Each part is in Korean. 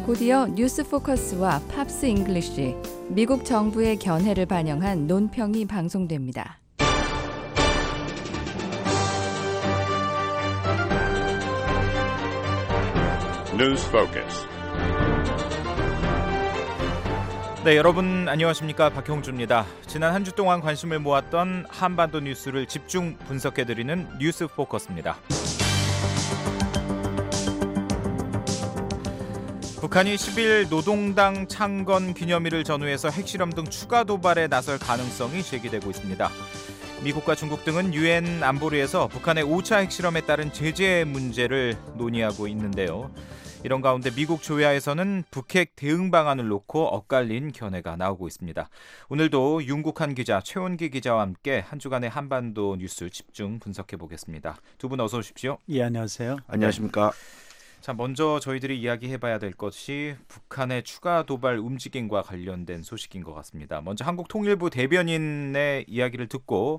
곧이어 뉴스 포커스와 팝스 잉글리쉬, 미국 정부의 견해를 반영한 논평이 방송됩니다. 뉴스 포커스. 네, 여러분 안녕하십니까? 박형주입니다. 지난 한 주 동안 관심을 모았던 한반도 뉴스를 집중 분석해드리는 뉴스 포커스입니다. 북한이 10일 노동당 창건 기념일을 전후해서 핵실험 등 추가 도발에 나설 가능성이 제기되고 있습니다. 미국과 중국 등은 유엔 안보리에서 북한의 5차 핵실험에 따른 제재 문제를 논의하고 있는데요. 이런 가운데 미국 조야에서는 북핵 대응 방안을 놓고 엇갈린 견해가 나오고 있습니다. 오늘도 윤국한 기자, 최원기 기자와 함께 한 주간의 한반도 뉴스 집중 분석해 보겠습니다. 두 분 어서 오십시오. 예, 안녕하세요. 안녕하십니까. 자, 먼저 저희들이 이야기해봐야 될 것이 북한의 추가 도발 움직임과 관련된 소식인 것 같습니다. 먼저 한국통일부 대변인의 이야기를 듣고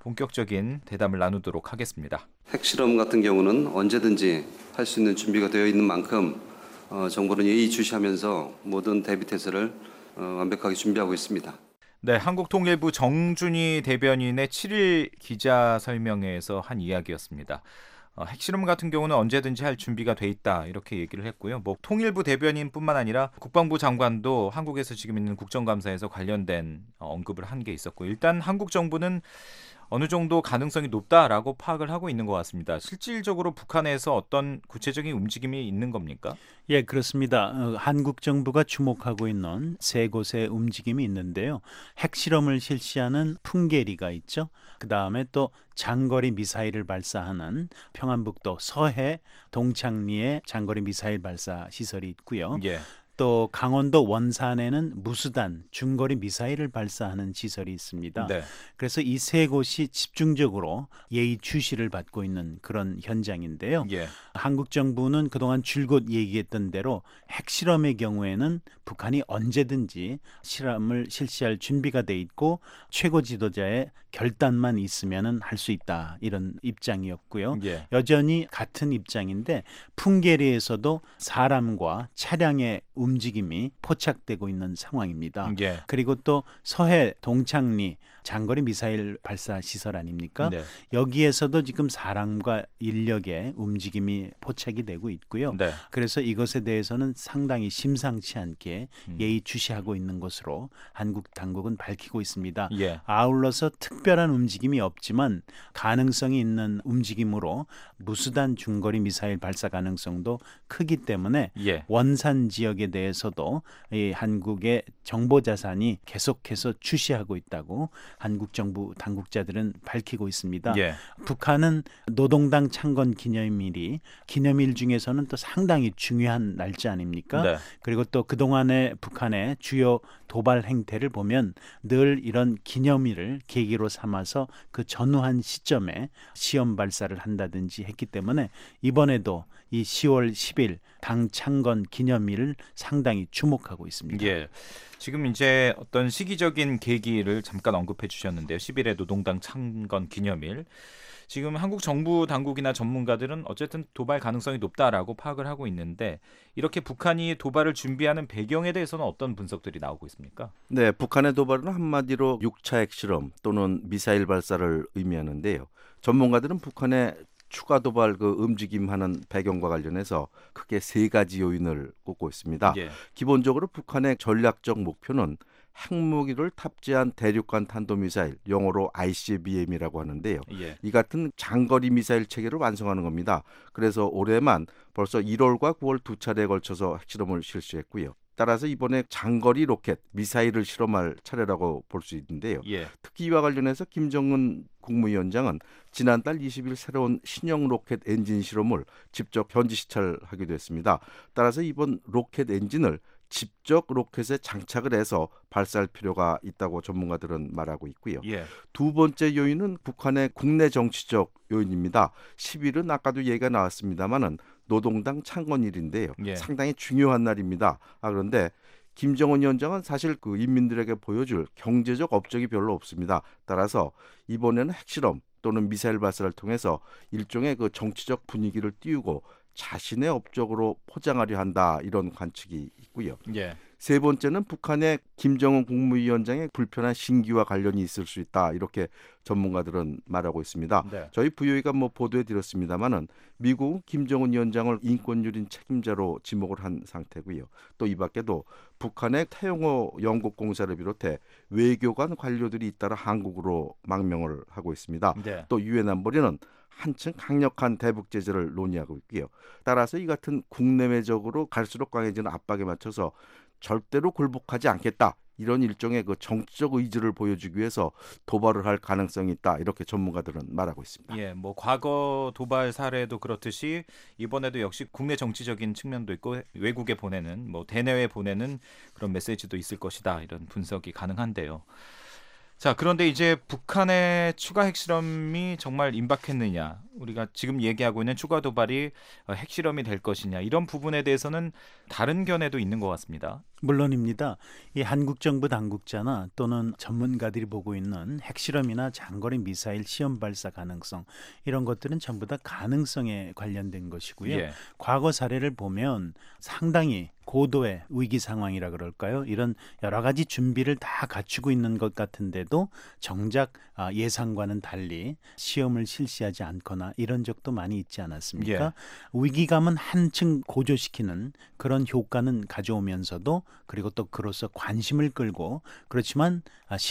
본격적인 대담을 나누도록 하겠습니다. 핵실험 같은 경우는 언제든지 할 수 있는 준비가 되어 있는 만큼 정부는 예의주시하면서 모든 대비태세를 완벽하게 준비하고 있습니다. 네, 한국통일부 정준희 대변인의 7일 기자 설명회에서 한 이야기였습니다. 핵실험 같은 경우는 언제든지 할 준비가 돼 있다 이렇게 얘기를 했고요. 통일부 대변인뿐만 아니라 국방부 장관도 한국에서 지금 있는 국정감사에서 관련된 언급을 한 게 있었고, 일단 한국 정부는 어느 정도 가능성이 높다라고 파악을 하고 있는 것 같습니다. 실질적으로 북한에서 어떤 구체적인 움직임이 있는 겁니까? 예, 그렇습니다. 한국 정부가 주목하고 있는 세 곳의 움직임이 있는데요. 핵실험을 실시하는 풍계리가 있죠. 그다음에 또 장거리 미사일을 발사하는 평안북도 서해 동창리에 장거리 미사일 발사 시설이 있고요. 예. 또 강원도 원산에는 무수단 중거리 미사일을 발사하는 시설이 있습니다. 네. 그래서 이 세 곳이 집중적으로 예의주시를 받고 있는 그런 현장인데요. 예. 한국 정부는 그동안 줄곧 얘기했던 대로 핵실험의 경우에는 북한이 언제든지 실험을 실시할 준비가 돼 있고 최고 지도자의 결단만 있으면 할 수 있다, 이런 입장이었고요. 예. 여전히 같은 입장인데 풍계리에서도 사람과 차량의 움직임이 포착되고 있는 상황입니다. 예. 그리고 또 서해 동창리 장거리 미사일 발사 시설 아닙니까? 네. 여기에서도 지금 사람과 인력의 움직임이 포착이 되고 있고요. 네. 그래서 이것에 대해서는 상당히 심상치 않게 예의주시하고 있는 것으로 한국 당국은 밝히고 있습니다. 예. 아울러서 특별한 움직임이 없지만 가능성이 있는 움직임으로 무수단 중거리 미사일 발사 가능성도 크기 때문에 예. 원산 지역에 대해서도 이 한국의 정보 자산이 계속해서 주시하고 있다고 한국 정부 당국자들은 밝히고 있습니다. 예. 북한은 노동당 창건 기념일이 기념일 중에서는 또 상당히 중요한 날짜 아닙니까? 네. 그리고 또 그동안의 북한의 주요 도발 행태를 보면 늘 이런 기념일을 계기로 삼아서 그 전후한 시점에 시험 발사를 한다든지 했기 때문에 이번에도 이 10월 10일 당 창건 기념일을 상당히 주목하고 있습니다. 예. 지금 이제 어떤 시기적인 계기를 잠깐 언급해 주셨는데요. 10일에 노동당 창건 기념일. 지금 한국 정부 당국이나 전문가들은 어쨌든 도발 가능성이 높다라고 파악을 하고 있는데, 이렇게 북한이 도발을 준비하는 배경에 대해서는 어떤 분석들이 나오고 있습니까? 네, 북한의 도발은 한마디로 6차 핵실험 또는 미사일 발사를 의미하는데요. 전문가들은 북한의 추가 도발 움직임하는 배경과 관련해서 크게 세 가지 요인을 꼽고 있습니다. 예. 기본적으로 북한의 전략적 목표는 핵무기를 탑재한 대륙간 탄도미사일, 영어로 ICBM이라고 하는데요. 예. 이 같은 장거리 미사일 체계를 완성하는 겁니다. 그래서 올해만 벌써 1월과 9월 두 차례에 걸쳐서 핵실험을 실시했고요. 따라서 이번에 장거리 로켓, 미사일을 실험할 차례라고 볼 수 있는데요. 예. 특히 이와 관련해서 김정은 국무위원장은 지난달 20일 새로운 신형 로켓 엔진 실험을 직접 현지 시찰하기도 했습니다. 따라서 이번 로켓 엔진을 직접 로켓에 장착을 해서 발사할 필요가 있다고 전문가들은 말하고 있고요. 예. 두 번째 요인은 북한의 국내 정치적 요인입니다. 10일은 아까도 얘기가 나왔습니다마는 노동당 창건일인데요. 예. 상당히 중요한 날입니다. 그런데 김정은 위원장은 사실 그 인민들에게 보여줄 경제적 업적이 별로 없습니다. 따라서 이번에는 핵실험 또는 미사일 발사를 통해서 일종의 그 정치적 분위기를 띄우고 자신의 업적으로 포장하려 한다 이런 관측이 있고요. 예. 세 번째는 북한의 김정은 국무위원장의 불편한 신기와 관련이 있을 수 있다 이렇게 전문가들은 말하고 있습니다. 네. 저희 VOA가 보도해 드렸습니다마는 미국은 김정은 위원장을 인권유린 책임자로 지목을 한 상태고요. 또 이 밖에도 북한의 태영호 영국공사를 비롯해 외교관 관료들이 잇따라 한국으로 망명을 하고 있습니다. 네. 또 유엔 안보리는 한층 강력한 대북 제재를 논의하고 있고요. 따라서 이 같은 국내외적으로 갈수록 강해지는 압박에 맞춰서 절대로 굴복하지 않겠다. 이런 일종의 그 정치적 의지를 보여주기 위해서 도발을 할 가능성이 있다. 이렇게 전문가들은 말하고 있습니다. 예, 과거 도발 사례도 그렇듯이 이번에도 역시 국내 정치적인 측면도 있고 외국에 보내는 대내외 보내는 그런 메시지도 있을 것이다. 이런 분석이 가능한데요. 자, 그런데 이제 북한의 추가 핵실험이 정말 임박했느냐, 우리가 지금 얘기하고 있는 추가 도발이 핵실험이 될 것이냐, 이런 부분에 대해서는 다른 견해도 있는 것 같습니다. 물론입니다. 이 한국 정부 당국자나 또는 전문가들이 보고 있는 핵실험이나 장거리 미사일 시험 발사 가능성, 이런 것들은 전부 다 가능성에 관련된 것이고요. 예. 과거 사례를 보면 상당히 고도의 위기 상황이라 그럴까요? 이런 여러 가지 준비를 다 갖추고 있는 것 같은데도 정작 예상과는 달리 시험을 실시하지 않거나 이런 적도 많이 있지 않았습니까? 예. 위기감은 한층 고조시키는 그런 효과는 가져오면서도, 그리고 또 그로써 관심을 끌고, 그렇지만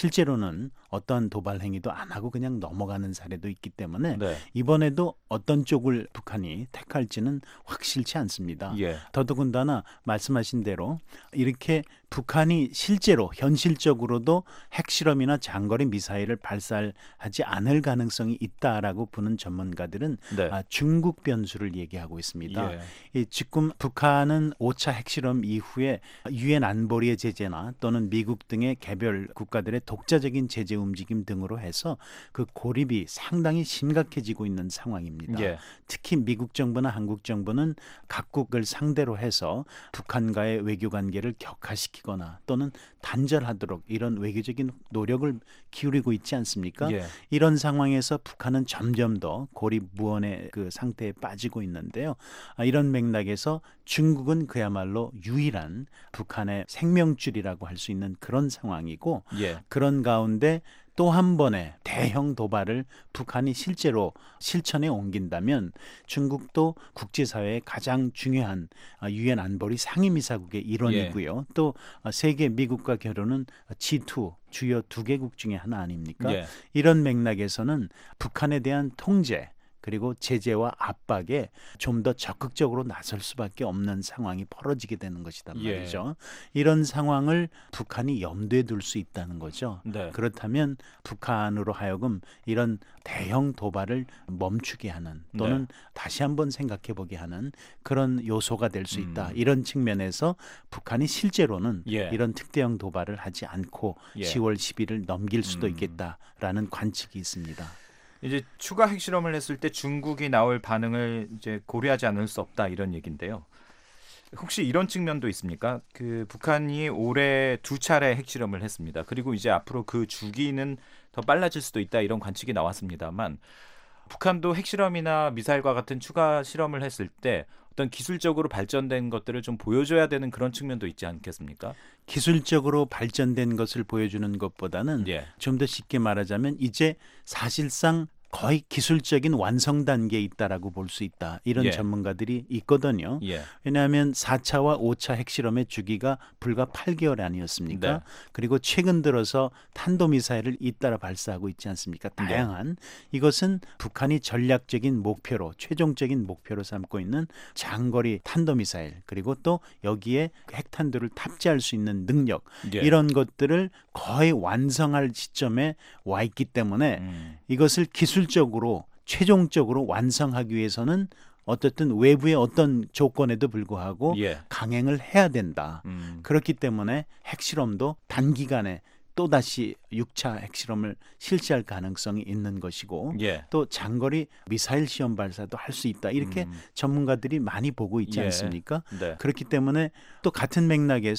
실제로는 어떠한 도발 행위도 안 하고 그냥 넘어가는 사례도 있기 때문에 네. 이번에도 어떤 쪽을 북한이 택할지는 확실치 않습니다. 예. 더더군다나 말씀하신 대로 이렇게 북한이 실제로 현실적으로도 핵실험이나 장거리 미사일을 발사하지 않을 가능성이 있다라고 보는 전문가들은 네. 중국 변수를 얘기하고 있습니다. 예. 이 지금 북한은 5차 핵실험 이후에 유엔 안보리의 제재나 또는 미국 등의 개별 국가들의 독자적인 제재 움직임 등으로 해서 그 고립이 상당히 심각해지고 있는 상황입니다. 예. 특히 미국 정부나 한국 정부는 각국을 상대로 해서 북한과의 외교 관계를 격화시키거나 또는 단절하도록 이런 외교적인 노력을 기울이고 있지 않습니까? 예. 이런 상황에서 북한은 점점 더 고립 무원의 그 상태에 빠지고 있는데요. 이런 맥락에서 중국은 그야말로 유일한 북한의 생명줄이라고 할 수 있는 그런 상황이고, 예. 그런 가운데 또 한 번의 대형 도발을 북한이 실제로 실천에 옮긴다면 중국도 국제사회의 가장 중요한 유엔 안보리 상임이사국의 일원이고요. 또 세계 미국과 결혼은 G2 주요 2개국 중에 하나 아닙니까? 예. 이런 맥락에서는 북한에 대한 통제 그리고 제재와 압박에 좀 더 적극적으로 나설 수밖에 없는 상황이 벌어지게 되는 것이란 말이죠. 이런 상황을 북한이 염두에 둘 수 있다는 거죠. 네. 그렇다면 북한으로 하여금 이런 대형 도발을 멈추게 하는 또는 다시 한번 생각해 보게 하는 그런 요소가 될 수 있다. 이런 측면에서 북한이 실제로는 이런 특대형 도발을 하지 않고 10월 10일을 넘길 수도 있겠다라는 관측이 있습니다. 이제 추가 핵실험을 했을 때 중국이 나올 반응을 이제 고려하지 않을 수 없다, 이런 얘기인데요. 혹시 이런 측면도 있습니까? 그 북한이 올해 2차례 핵실험을 했습니다. 그리고 이제 앞으로 그 주기는 더 빨라질 수도 있다, 이런 관측이 나왔습니다만, 북한도 핵실험이나 미사일과 같은 추가 실험을 했을 때 어떤 기술적으로 발전된 것들을 좀 보여줘야 되는 그런 측면도 있지 않겠습니까? 기술적으로 발전된 것을 보여주는 것보다는 좀 더 쉽게 말하자면 이제 사실상 거의 기술적인 완성 단계에 있다라고 볼 수 있다. 이런 전문가들이 있거든요. 왜냐하면 4차와 5차 핵실험의 주기가 불과 8개월 아니었습니까? 네. 그리고 최근 들어서 탄도미사일을 잇따라 발사하고 있지 않습니까? 다양한. 이것은 북한이 전략적인 목표로, 최종적인 목표로 삼고 있는 장거리 탄도미사일, 그리고 또 여기에 핵탄두를 탑재할 수 있는 능력, 이런 것들을 거의 완성할 시점에 와 있기 때문에 이것을 기술적으로 최종적으로 완성하기 위해서는 어쨌든 외부의 어떤 조건에도 불구하고 강행을 해야 된다. 그렇기 때문에 핵실험도 단기간에 또다시 6차 핵실험을 실시할 가능성이 있는 것이고 또 장거리 미사일 시험 발사도 할 수 있다. 이렇게 전문가들이 많이 보고 있지 않습니까? 그렇기 때문에 또 같은 맥락에서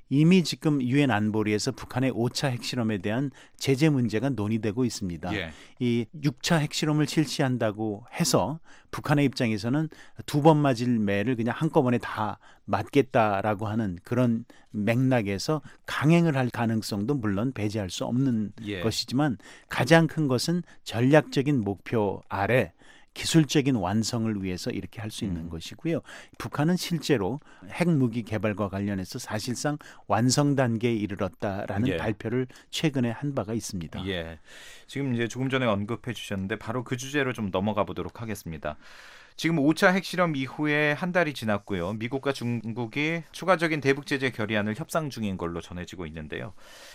이미 지금 유엔 안보리에서 북한의 5차 핵실험에 대한 제재 문제가 논의되고 있습니다. 예. 이 6차 핵실험을 실시한다고 해서 북한의 입장에서는 2번 맞을 매를 그냥 한꺼번에 다 맞겠다라고 하는 그런 맥락에서 강행을 할 가능성도 물론 배제할 수 없는 예. 것이지만 가장 큰 것은 전략적인 목표 아래 기술적인 완성을 위해서 이렇게 할 수 있는 것이고요. 북한은 실제로 핵무기 개발과 관련해서 사실상 완성 단계에 이르렀다라는 예. 발표를 최근에 한 바가 있습니다. 예. 지금 이제 조금 전에 언급해 주셨는데 바로 그 주제로 좀 넘어가 보도록 하겠습니다. 지금 5차 핵실험 이후에 한 달이 지났고요. 미국과 중국이 추가적인 대북 제재 결의안을 협상 중인 걸로 전해지고 있는데요.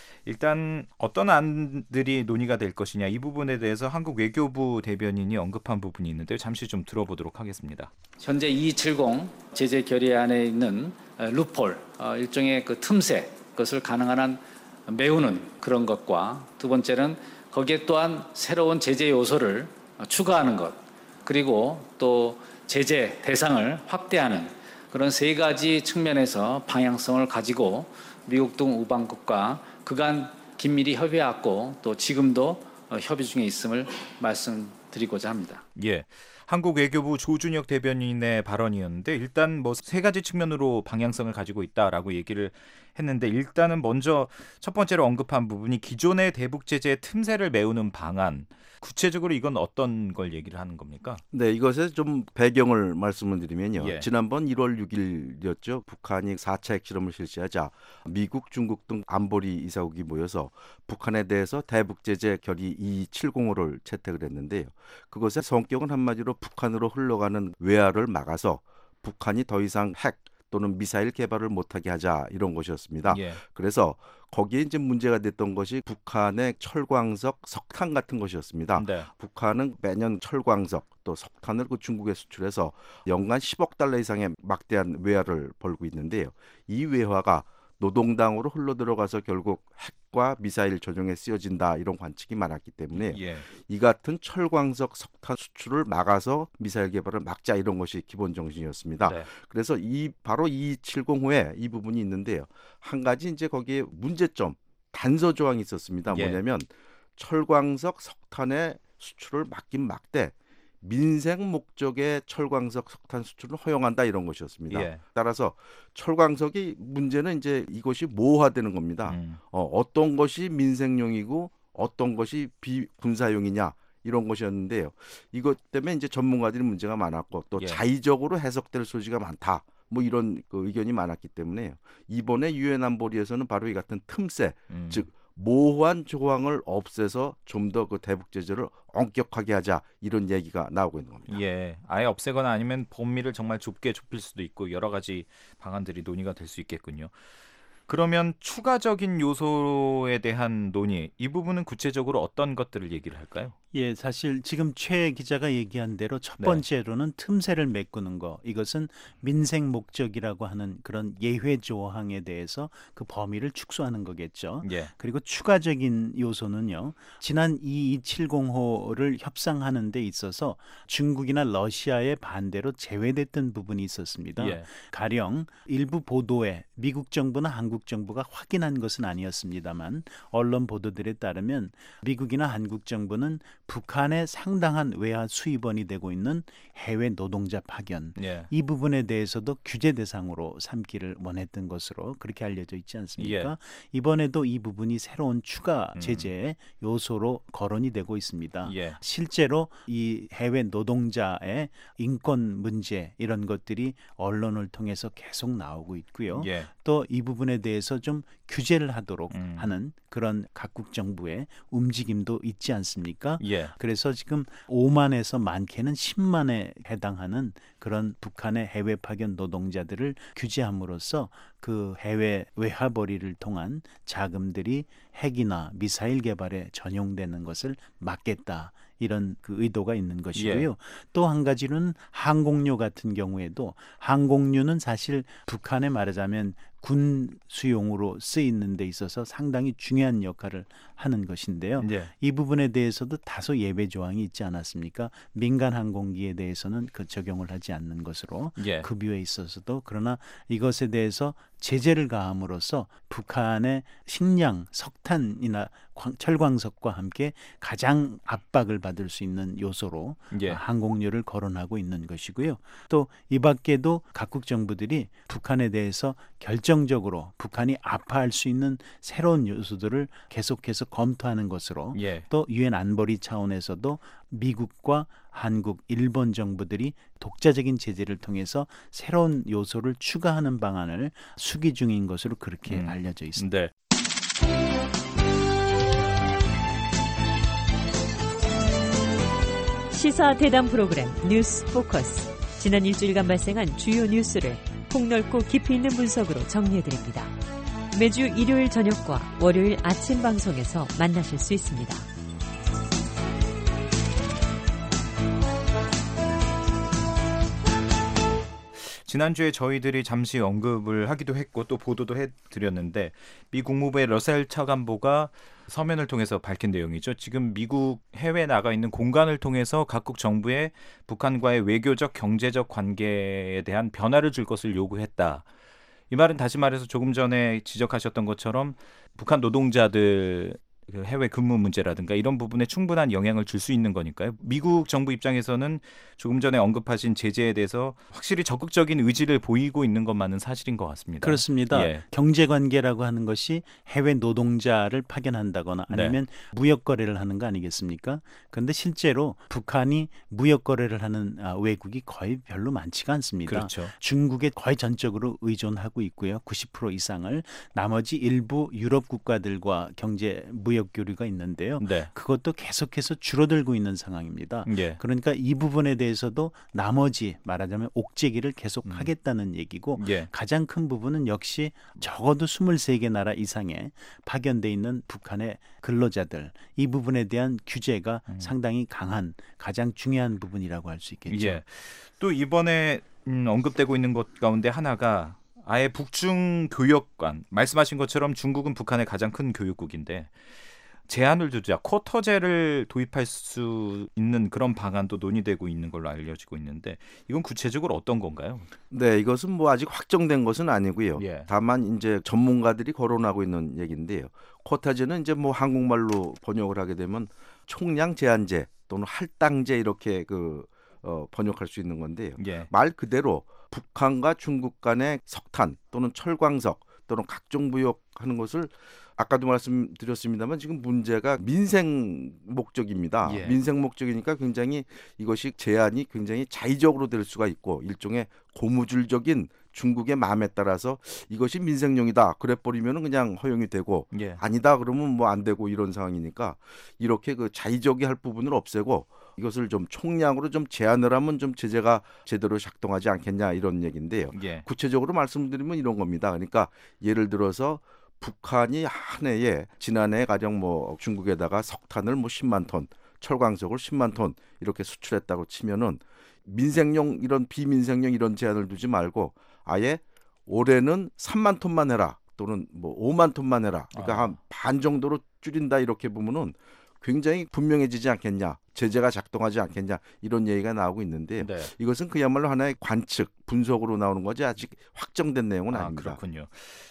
일단 어떤 안들이 논의가 될 것이냐 이 부분에 대해서 한국 외교부 대변인이 언급한 부분이 있는데 잠시 좀 들어보도록 하겠습니다. 현재 270 제재 결의안에 있는 루폴, 일종의 그 틈새, 그것을 가능한 한 메우는 그런 것과 두 번째는 거기에 또한 새로운 제재 요소를 추가하는 것, 그리고 또 제재 대상을 확대하는 그런 세 가지 측면에서 방향성을 가지고 미국 등 우방국과 그간 긴밀히 협의해왔고 또 지금도 협의 중에 있음을 말씀드리고자 합니다. 예. 한국 외교부 조준혁 대변인의 발언이었는데 일단 뭐 세 가지 측면으로 방향성을 가지고 있다라고 얘기를 했는데 일단은 먼저 첫 번째로 언급한 부분이 기존의 대북 제재의 틈새를 메우는 방안. 구체적으로 이건 어떤 걸 얘기를 하는 겁니까? 네, 이것에 좀 배경을 말씀을 드리면요. 예. 지난번 1월 6일이었죠. 북한이 4차 핵실험을 실시하자 미국, 중국 등 안보리 이사국이 모여서 북한에 대해서 대북 제재 결의 270호를 채택을 했는데요. 그것의 성격은 한마디로 북한으로 흘러가는 외화를 막아서 북한이 더 이상 핵 또는 미사일 개발을 못하게 하자 이런 것이었습니다. 예. 그래서 거기에 이제 문제가 됐던 것이 북한의 철광석, 석탄 같은 것이었습니다. 네. 북한은 매년 철광석 또 석탄을 그 중국에 수출해서 연간 10억 달러 이상의 막대한 외화를 벌고 있는데요. 이 외화가 노동당으로 흘러들어가서 결국 핵과 미사일 조종에 쓰여진다 이런 관측이 많았기 때문에 예. 이 같은 철광석 석탄 수출을 막아서 미사일 개발을 막자 이런 것이 기본 정신이었습니다. 네. 그래서 바로 270호에 이 부분이 있는데요. 한 가지 이제 거기에 문제점 단서 조항이 있었습니다. 예. 뭐냐면 철광석 석탄의 수출을 막긴 막되 민생 목적의 철광석 석탄 수출을 허용한다 이런 것이었습니다. 예. 따라서 철광석이 문제는 이제 이것이 모호화되는 겁니다. 어떤 것이 민생용이고 어떤 것이 비군사용이냐 이런 것이었는데요. 이것 때문에 이제 전문가들이 문제가 많았고 또 예. 자의적으로 해석될 소지가 많다. 뭐 이런 그 의견이 많았기 때문에 이번에 유엔 안보리에서는 바로 이 같은 틈새, 즉 모호한 조항을 없애서 좀 더 그 대북 제재를 엄격하게 하자 이런 얘기가 나오고 있는 겁니다. 예, 아예 없애거나 아니면 범위를 정말 좁게 좁힐 수도 있고 여러 가지 방안들이 논의가 될 수 있겠군요. 그러면 추가적인 요소에 대한 논의, 이 부분은 구체적으로 어떤 것들을 얘기를 할까요? 예, 사실 지금 최 기자가 얘기한 대로 첫 네. 번째로는 틈새를 메꾸는 거. 이것은 민생 목적이라고 하는 그런 예외 조항에 대해서 그 범위를 축소하는 거겠죠. 예. 그리고 추가적인 요소는요. 지난 2270호를 협상하는 데 있어서 중국이나 러시아의 반대로 제외됐던 부분이 있었습니다. 예. 가령 일부 보도에 미국 정부나 한국 정부가 확인한 것은 아니었습니다만 언론 보도들에 따르면 미국이나 한국 정부는 북한에 상당한 외화 수입원이 되고 있는 해외 노동자 파견 예. 이 부분에 대해서도 규제 대상으로 삼기를 원했던 것으로 그렇게 알려져 있지 않습니까? 이번에도 이 부분이 새로운 추가 제재의 요소로 거론이 되고 있습니다. 예. 실제로 이 해외 노동자의 인권 문제 이런 것들이 언론을 통해서 계속 나오고 있고요. 예. 또 이 부분에 대해서 좀 규제를 하도록 음. 하는 그런 각국 정부의 움직임도 있지 않습니까? 예. 그래서 지금 5만에서 많게는 10만에 해당하는 그런 북한의 해외 파견 노동자들을 규제함으로써 그 해외 외화벌이를 통한 자금들이 핵이나 미사일 개발에 전용되는 것을 막겠다. 이런 그 의도가 있는 것이고요. 또 한 가지는 항공료 같은 경우에도 항공료는 사실 북한에 말하자면 군 수용으로 쓰이는 데 있어서 상당히 중요한 역할을 하는 것인데요. 예. 이 부분에 대해서도 다소 예외 조항이 있지 않았습니까? 민간 항공기에 대해서는 그 적용을 하지 않는 것으로 예. 급유에 있어서도 그러나 이것에 대해서 제재를 가함으로써 북한의 식량, 석탄이나 철광석과 함께 가장 압박을 받을 수 있는 요소로 예. 항공료를 거론하고 있는 것이고요. 또 이 밖에도 각국 정부들이 북한에 대해서 결정적으로 북한이 아파할 수 있는 새로운 요소들을 계속해서 검토하는 것으로 예. 또 유엔 안보리 차원에서도 미국과 한국, 일본 정부들이 독자적인 제재를 통해서 새로운 요소를 추가하는 방안을 수기 중인 것으로 그렇게 알려져 있습니다. 네. 시사 대담 프로그램 뉴스 포커스. 지난 일주일간 발생한 주요 뉴스를 폭넓고 깊이 있는 분석으로 정리해드립니다. 매주 일요일 저녁과 월요일 아침 방송에서 만나실 수 있습니다. 지난주에 저희들이 잠시 언급을 하기도 했고 또 보도도 해드렸는데 미 국무부의 러셀 차관보가 서면을 통해서 밝힌 내용이죠. 지금 미국 해외에 나가 있는 공간을 통해서 각국 정부에 북한과의 외교적, 경제적 관계에 대한 변화를 줄 것을 요구했다. 이 말은 다시 말해서 조금 전에 지적하셨던 것처럼 북한 노동자들 해외 근무 문제라든가 이런 부분에 충분한 영향을 줄 수 있는 거니까요. 미국 정부 입장에서는 조금 전에 언급하신 제재에 대해서 확실히 적극적인 의지를 보이고 있는 것만은 사실인 것 같습니다. 그렇습니다. 예. 경제관계라고 하는 것이 해외 노동자를 파견한다거나 아니면 무역거래를 하는 거 아니겠습니까? 그런데 실제로 북한이 무역거래를 하는 외국이 거의 별로 많지가 않습니다. 그렇죠. 중국에 거의 전적으로 의존하고 있고요. 90% 이상을. 나머지 일부 유럽 국가들과 경제 무역 교류가 있는데요. 네. 그것도 계속해서 줄어들고 있는 상황입니다. 예. 그러니까 이 부분에 대해서도 나머지 말하자면 옥죄기를 계속 하겠다는 얘기고 예. 가장 큰 부분은 역시 적어도 23개 나라 이상에 파견돼 있는 북한의 근로자들 이 부분에 대한 규제가 상당히 강한 가장 중요한 부분이라고 할 수 있겠죠. 예. 또 이번에 언급되고 있는 것 가운데 하나가 아예 북중 교역관, 말씀하신 것처럼 중국은 북한의 가장 큰 교육국인데 제한을 두자 쿼터제를 도입할 수 있는 그런 방안도 논의되고 있는 걸로 알려지고 있는데 이건 구체적으로 어떤 건가요? 네, 이것은 뭐 아직 확정된 것은 아니고요. 예. 다만 이제 전문가들이 거론하고 있는 얘기인데요. 쿼타제는 이제 뭐 한국말로 번역을 하게 되면 총량 제한제 또는 할당제 이렇게 번역할 수 있는 건데요. 예. 말 그대로 북한과 중국 간의 석탄 또는 철광석 또는 각종 무역하는 것을 아까도 말씀드렸습니다만 지금 문제가 민생 목적입니다. 예. 민생 목적이니까 굉장히 이것이 제한이 굉장히 자의적으로 될 수가 있고 일종의 고무줄적인 중국의 마음에 따라서 이것이 민생용이다 그래 버리면 그냥 허용이 되고 예. 아니다 그러면 뭐 안 되고 이런 상황이니까 이렇게 자의적이 할 부분을 없애고 이것을 좀 총량으로 좀 제한을 하면 좀 제재가 제대로 작동하지 않겠냐 이런 얘기인데요. 예. 구체적으로 말씀드리면 이런 겁니다. 그러니까 예를 들어서 북한이 한 해에 지난해 가령 뭐 중국에다가 석탄을 뭐 10만 톤, 철광석을 10만 톤 이렇게 수출했다고 치면은 민생용 이런 비민생용 이런 제한을 두지 말고 아예 올해는 3만 톤만 해라 또는 뭐 5만 톤만 해라. 그러니까 한 반 정도로 줄인다 이렇게 보면은 굉장히 분명해지지 않겠냐. 제재가 작동하지 않겠냐. 이런 얘기가 나오고 있는데 네. 이것은 그야말로 하나의 관측, 분석으로 나오는 거지 아직 확정된 내용은 아닙니다. 그렇군요.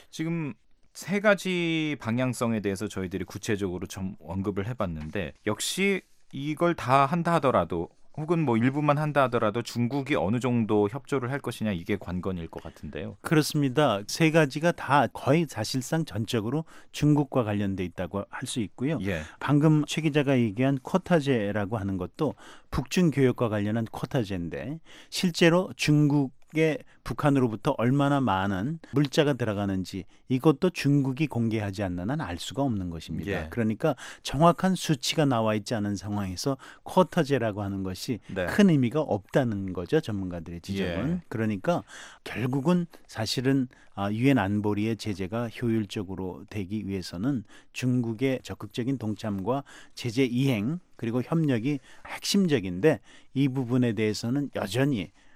지금 세 가지 방향성에 대해서 저희들이 구체적으로 좀 언급을 해봤는데 역시 이걸 다 한다 하더라도 혹은 뭐 일부만 한다 하더라도 중국이 어느 정도 협조를 할 것이냐 이게 관건일 것 같은데요. 그렇습니다. 세 가지가 다 거의 사실상 전적으로 중국과 관련돼 있다고 할 수 있고요. 예. 방금 최 기자가 얘기한 쿼타제라고 하는 것도 북중 교역과 관련한 쿼타제인데 실제로 중국의 북한으로부터 얼마나 많은 물자가 들어가는지 이것도 중국이 공개하지 않는 한 알 수가 없는 것입니다. 예. 그러니까 정확한 수치가 나와 있지 않은 상황에서 쿼터제라고 하는 것이 네. 큰 의미가 없다는 거죠. 전문가들의 지적은. 예. 그러니까 결국은 사실은 유엔 안보리의 제재가 효율적으로 되기 위해서는 중국의 적극적인 동참과 제재 이행 그리고 협력이 핵심적인데 이 부분에 대해서는 여전히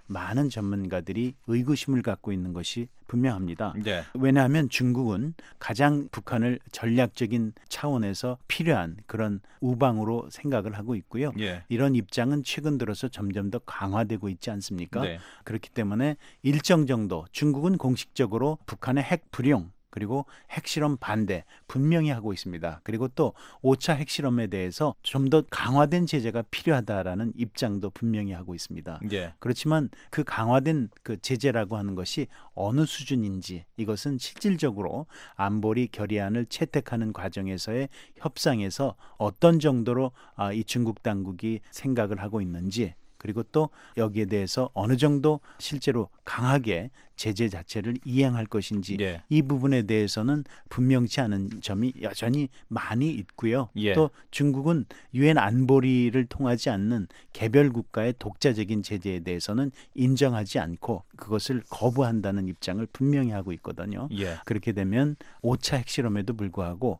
많은 전문가들이 의구심을 갖고 있는 것이 분명합니다. 네. 왜냐하면 중국은 가장 북한을 전략적인 차원에서 필요한 그런 우방으로 생각을 하고 있고요. 예. 이런 입장은 최근 들어서 점점 더 강화되고 있지 않습니까? 네. 그렇기 때문에 일정 정도 중국은 공식적으로 북한의 핵 불용 그리고 핵실험 반대 분명히 하고 있습니다. 그리고 또 5차 핵실험에 대해서 좀 더 강화된 제재가 필요하다라는 입장도 분명히 하고 있습니다. 예. 그렇지만 그 강화된 그 제재라고 하는 것이 어느 수준인지 이것은 실질적으로 안보리 결의안을 채택하는 과정에서의 협상에서 어떤 정도로 이 중국 당국이 생각을 하고 있는지 그리고 또 여기에 대해서 어느 정도 실제로 강하게 제재 자체를 이행할 것인지 예. 이 부분에 대해서는 분명치 않은 점이 여전히 많이 있고요. 예. 또 중국은 유엔 안보리를 통하지 않는 개별 국가의 독자적인 제재에 대해서는 인정하지 않고 그것을 거부한다는 입장을 분명히 하고 있거든요. 예. 그렇게 되면 5차 핵실험에도 불구하고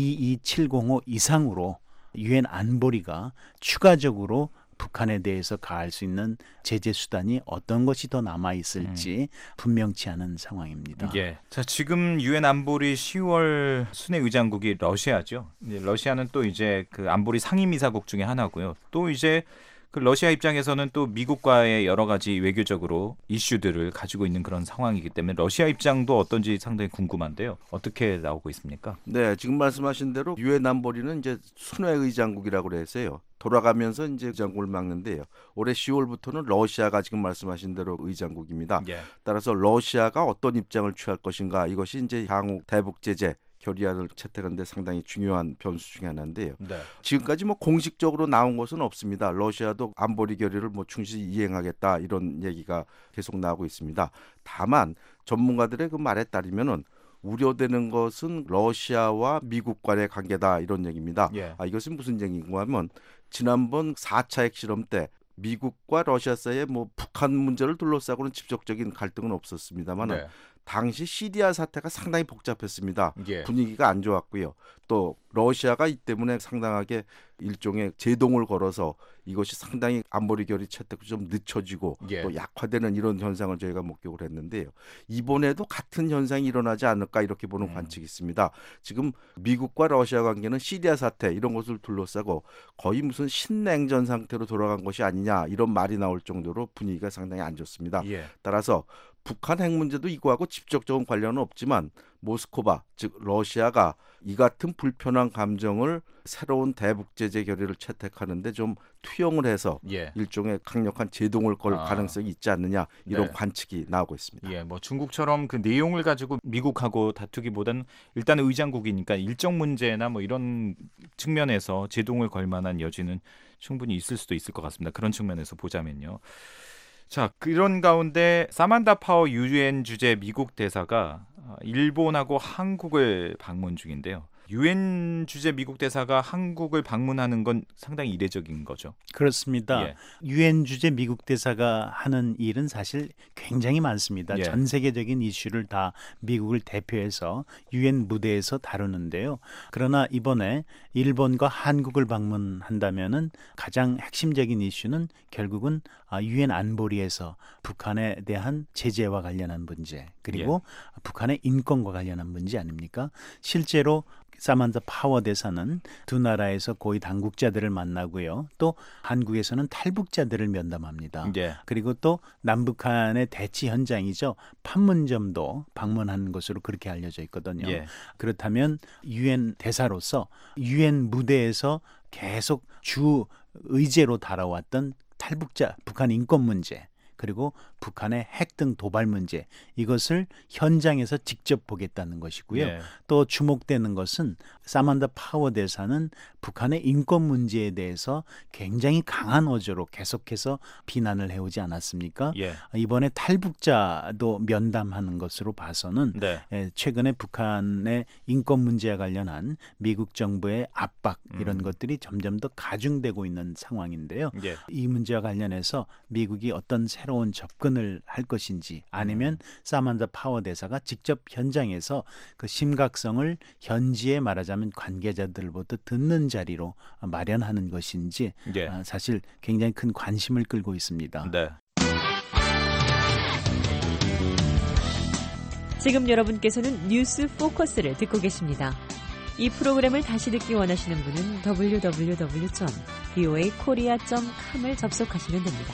22705 이상으로 유엔 안보리가 추가적으로 북한에 대해서 가할 수 있는 제재 수단이 어떤 것이 더 남아 있을지 분명치 않은 상황입니다. 예. 자, 지금 유엔 안보리 10월 순회 의장국이 러시아죠. 러시아는 또 이제 그 안보리 상임이사국 중에 하나고요. 또 이제 그 러시아 입장에서는 또 미국과의 여러 가지 외교적으로 이슈들을 가지고 있는 그런 상황이기 때문에 러시아 입장도 어떤지 상당히 궁금한데요. 어떻게 나오고 있습니까? 네, 지금 말씀하신 대로 유엔 안보리는 이제 순회 의장국이라고 그래서요. 돌아가면서 이제 의장국을 맡는데요. 올해 10월부터는 러시아가 지금 말씀하신 대로 의장국입니다. 예. 따라서 러시아가 어떤 입장을 취할 것인가 이것이 이제 향후 대북 제재 결의안을 채택하는 데 상당히 중요한 변수 중에 하나인데요. 네. 지금까지 뭐 공식적으로 나온 것은 없습니다. 러시아도 안보리 결의를 뭐 충실히 이행하겠다 이런 얘기가 계속 나오고 있습니다. 다만 전문가들의 그 말에 따르면은 우려되는 것은 러시아와 미국 간의 관계다 이런 얘기입니다. 예. 이것은 무슨 얘기인가 하면 지난번 4차 핵실험 때 미국과 러시아 사이에 뭐 북한 문제를 둘러싸고는 직접적인 갈등은 없었습니다만 네. 당시 시리아 사태가 상당히 복잡했습니다. 예. 분위기가 안 좋았고요. 또 러시아가 이 때문에 상당하게 일종의 제동을 걸어서 이것이 상당히 안보리 결의 채택이 좀 늦춰지고 예. 또 약화되는 이런 현상을 저희가 목격을 했는데요. 이번에도 같은 현상이 일어나지 않을까 이렇게 보는 관측이 있습니다. 지금 미국과 러시아 관계는 시리아 사태 이런 것을 둘러싸고 거의 무슨 신냉전 상태로 돌아간 것이 아니냐 이런 말이 나올 정도로 분위기가 상당히 안 좋습니다. 예. 따라서 북한 핵 문제도 이거하고 직접적인 관련은 없지만 모스크바 즉 러시아가 이 같은 불편한 감정을 새로운 대북 제재 결의를 채택하는데 좀 투영을 해서 예. 일종의 강력한 제동을 걸 가능성이 있지 않느냐 이런 네. 관측이 나오고 있습니다. 예, 뭐 중국처럼 그 내용을 가지고 미국하고 다투기보다는 일단 의장국이니까 일정 문제나 뭐 이런 측면에서 제동을 걸 만한 여지는 충분히 있을 수도 있을 것 같습니다. 그런 측면에서 보자면요. 자, 그런 가운데 사만다 파워 유엔 주재 미국 대사가 일본하고 한국을 방문 중인데요. 유엔 주재 미국 대사가 한국을 방문하는 건 상당히 이례적인 거죠. 그렇습니다. 예. 유엔 주재 미국 대사가 하는 일은 사실 굉장히 많습니다. 예. 전 세계적인 이슈를 다 미국을 대표해서 유엔 무대에서 다루는데요. 그러나 이번에 일본과 한국을 방문한다면은 가장 핵심적인 이슈는 결국은 유엔 안보리에서 북한에 대한 제재와 관련한 문제 그리고 북한의 인권과 관련한 문제 아닙니까? 실제로 사만다 파워 대사는 두 나라에서 고위 당국자들을 만나고요. 또 한국에서는 탈북자들을 면담합니다. 예. 그리고 또 남북한의 대치 현장이죠. 판문점도 방문한 것으로 그렇게 알려져 있거든요. 예. 그렇다면 유엔 대사로서 유엔 무대에서 계속 주 의제로 달아왔던 탈북자, 북한 인권 문제 그리고 북한의 핵 등 도발 문제 이것을 현장에서 직접 보겠다는 것이고요. 예. 또 주목되는 것은 사만다 파워 대사는 북한의 인권 문제에 대해서 굉장히 강한 어조로 계속해서 비난을 해오지 않았습니까? 예. 이번에 탈북자도 면담하는 것으로 봐서는 네. 최근에 북한의 인권 문제와 관련한 미국 정부의 압박 이런 것들이 점점 더 가중되고 있는 상황인데요. 예. 이 문제와 관련해서 미국이 어떤 새로운 접근을 할 것인지 아니면 사만다 파워 대사가 직접 현장에서 그 심각성을 현지에 말하자면 관계자들부터 듣는 자리로 마련하는 것인지 예. 사실 굉장히 큰 관심을 끌고 있습니다. 네. 지금 여러분께서는 뉴스 포커스를 듣고 계십니다. 이 프로그램을 다시 듣기 원하시는 분은 www.voakorea.com을 접속하시면 됩니다.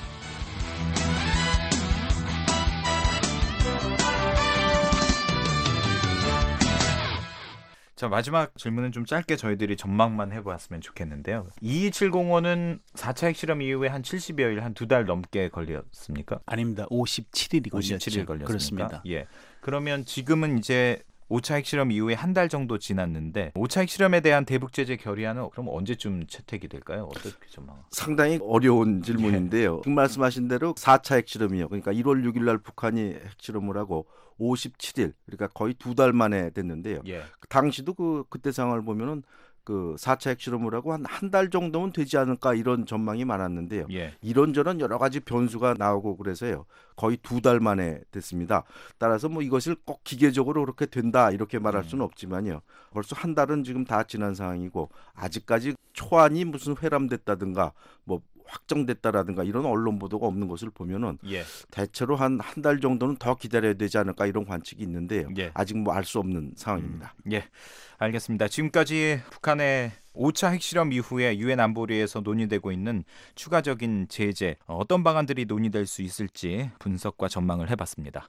자, 마지막 질문은 좀 짧게 저희들이 전망만 해보았으면 좋겠는데요. 2270호는 4차 핵실험 이후에 한 70여일, 한 2달 넘게 걸렸습니까? 아닙니다. 57일이 걸렸죠. 57일 걸렸습니까? 그렇습니다. 예. 그러면 지금은 이제 5차 핵실험 이후에 한 달 정도 지났는데 5차 핵실험에 대한 대북 제재 결의안은 그럼 언제쯤 채택이 될까요? 어떻게 전망? 상당히 어려운 질문인데요. 지금 말씀하신 대로 4차 핵실험이요. 그러니까 1월 6일 날 북한이 핵실험을 하고 57일, 그러니까 거의 2달 만에 됐는데요. 예. 당시도 그때 상황을 보면은 그 4차 핵실험을 하고 한 달 정도면 되지 않을까 이런 전망이 많았는데요. 예. 이런저런 여러 가지 변수가 나오고 그래서요. 거의 2달 만에 됐습니다. 따라서 뭐 이것을 꼭 기계적으로 그렇게 된다 이렇게 말할 수는 없지만요. 벌써 한 달은 지금 다 지난 상황이고 아직까지 초안이 무슨 회람됐다든가 뭐 확정됐다라든가 이런 언론 보도가 없는 것을 보면은 예. 대체로 한 달 정도는 더 기다려야 되지 않을까 이런 관측이 있는데요. 예. 아직 뭐 알 수 없는 상황입니다. 예, 알겠습니다. 지금까지 북한의 5차 핵실험 이후에 유엔 안보리에서 논의되고 있는 추가적인 제재, 어떤 방안들이 논의될 수 있을지 분석과 전망을 해봤습니다.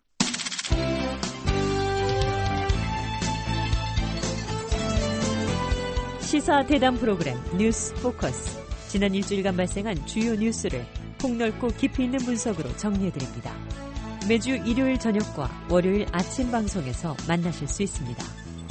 시사 대담 프로그램 뉴스 포커스. 지난 일주일간 발생한 주요 뉴스를 폭넓고 깊이 있는 분석으로 정리해드립니다. 매주 일요일 저녁과 월요일 아침 방송에서 만나실 수 있습니다.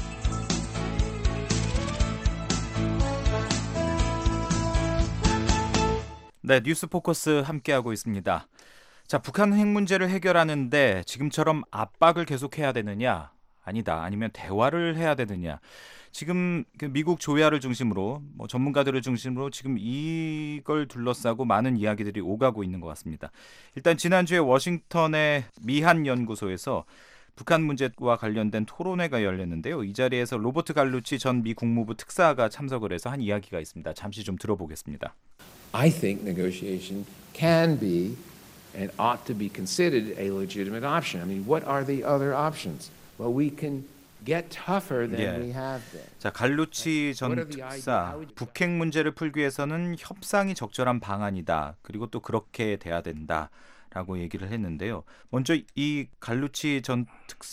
네, 뉴스 포커스 함께하고 있습니다. 자, 북한 핵 문제를 해결하는데 지금처럼 압박을 계속해야 되느냐? 아니다. 아니면 대화를 해야 되느냐? 지금 미국 조야를 중심으로 전문가들을 중심으로 지금 이걸 둘러싸고 많은 이야기들이 오가고 있는 것 같습니다. 일단 지난주에 워싱턴의 미한 연구소에서 북한 문제와 관련된 토론회가 열렸는데요. 이 자리에서 로버트 갈루치 전 미 국무부 특사가 참석을 해서 한 이야기가 있습니다. 잠시 좀 들어보겠습니다. I think negotiation can be and ought to be considered a legitimate option. I mean, what are the other options? Well, we can get tougher than we have been. 자, 갈루치 전 특사, 북핵 문제를 풀기 위해서는 협상이 적절한 방안이다. 그리고 또 그렇게 돼야 된다라고 얘기를 했는데요. 먼저 이 갈루치 전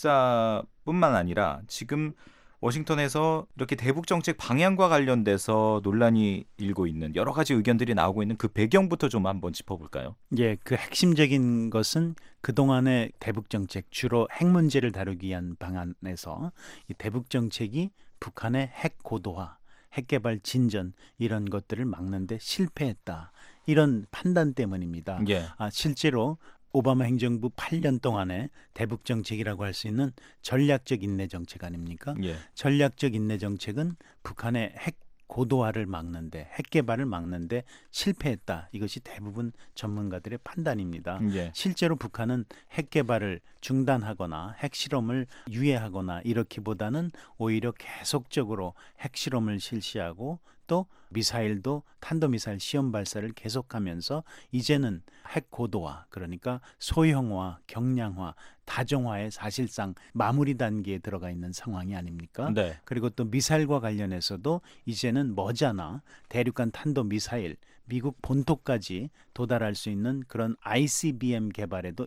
특사뿐만 아니라 지금 워싱턴에서 이렇게 대북 정책 방향과 관련돼서 논란이 일고 있는 여러 가지 의견들이 나오고 있는 그 배경부터 좀 한번 짚어볼까요? 예, 그 핵심적인 것은 그동안의 대북 정책, 주로 핵 문제를 다루기 위한 방안에서 이 대북 정책이 북한의 핵 고도화, 핵 개발 진전 이런 것들을 막는데 실패했다. 이런 판단 때문입니다. 예. 실제로 오바마 행정부 8년 동안의 대북 정책이라고 할 수 있는 전략적 인내 정책 아닙니까? 예. 전략적 인내 정책은 북한의 핵 고도화를 막는데, 핵 개발을 막는데 실패했다. 이것이 대부분 전문가들의 판단입니다. 예. 실제로 북한은 핵 개발을 중단하거나 핵 실험을 유예하거나 이렇기보다는 오히려 계속적으로 핵 실험을 실시하고 또 미사일도 탄도미사일 시험 발사를 계속하면서 이제는 핵 고도화, 그러니까 소형화, 경량화, 다정화의 사실상 마무리 단계에 들어가 있는 상황이 아닙니까? 네. 그리고 또 미사일과 관련해서도 이제는 머지않아 대륙간 탄도미사일, 미국 본토까지 도달할 수 있는 그런 ICBM 개발에도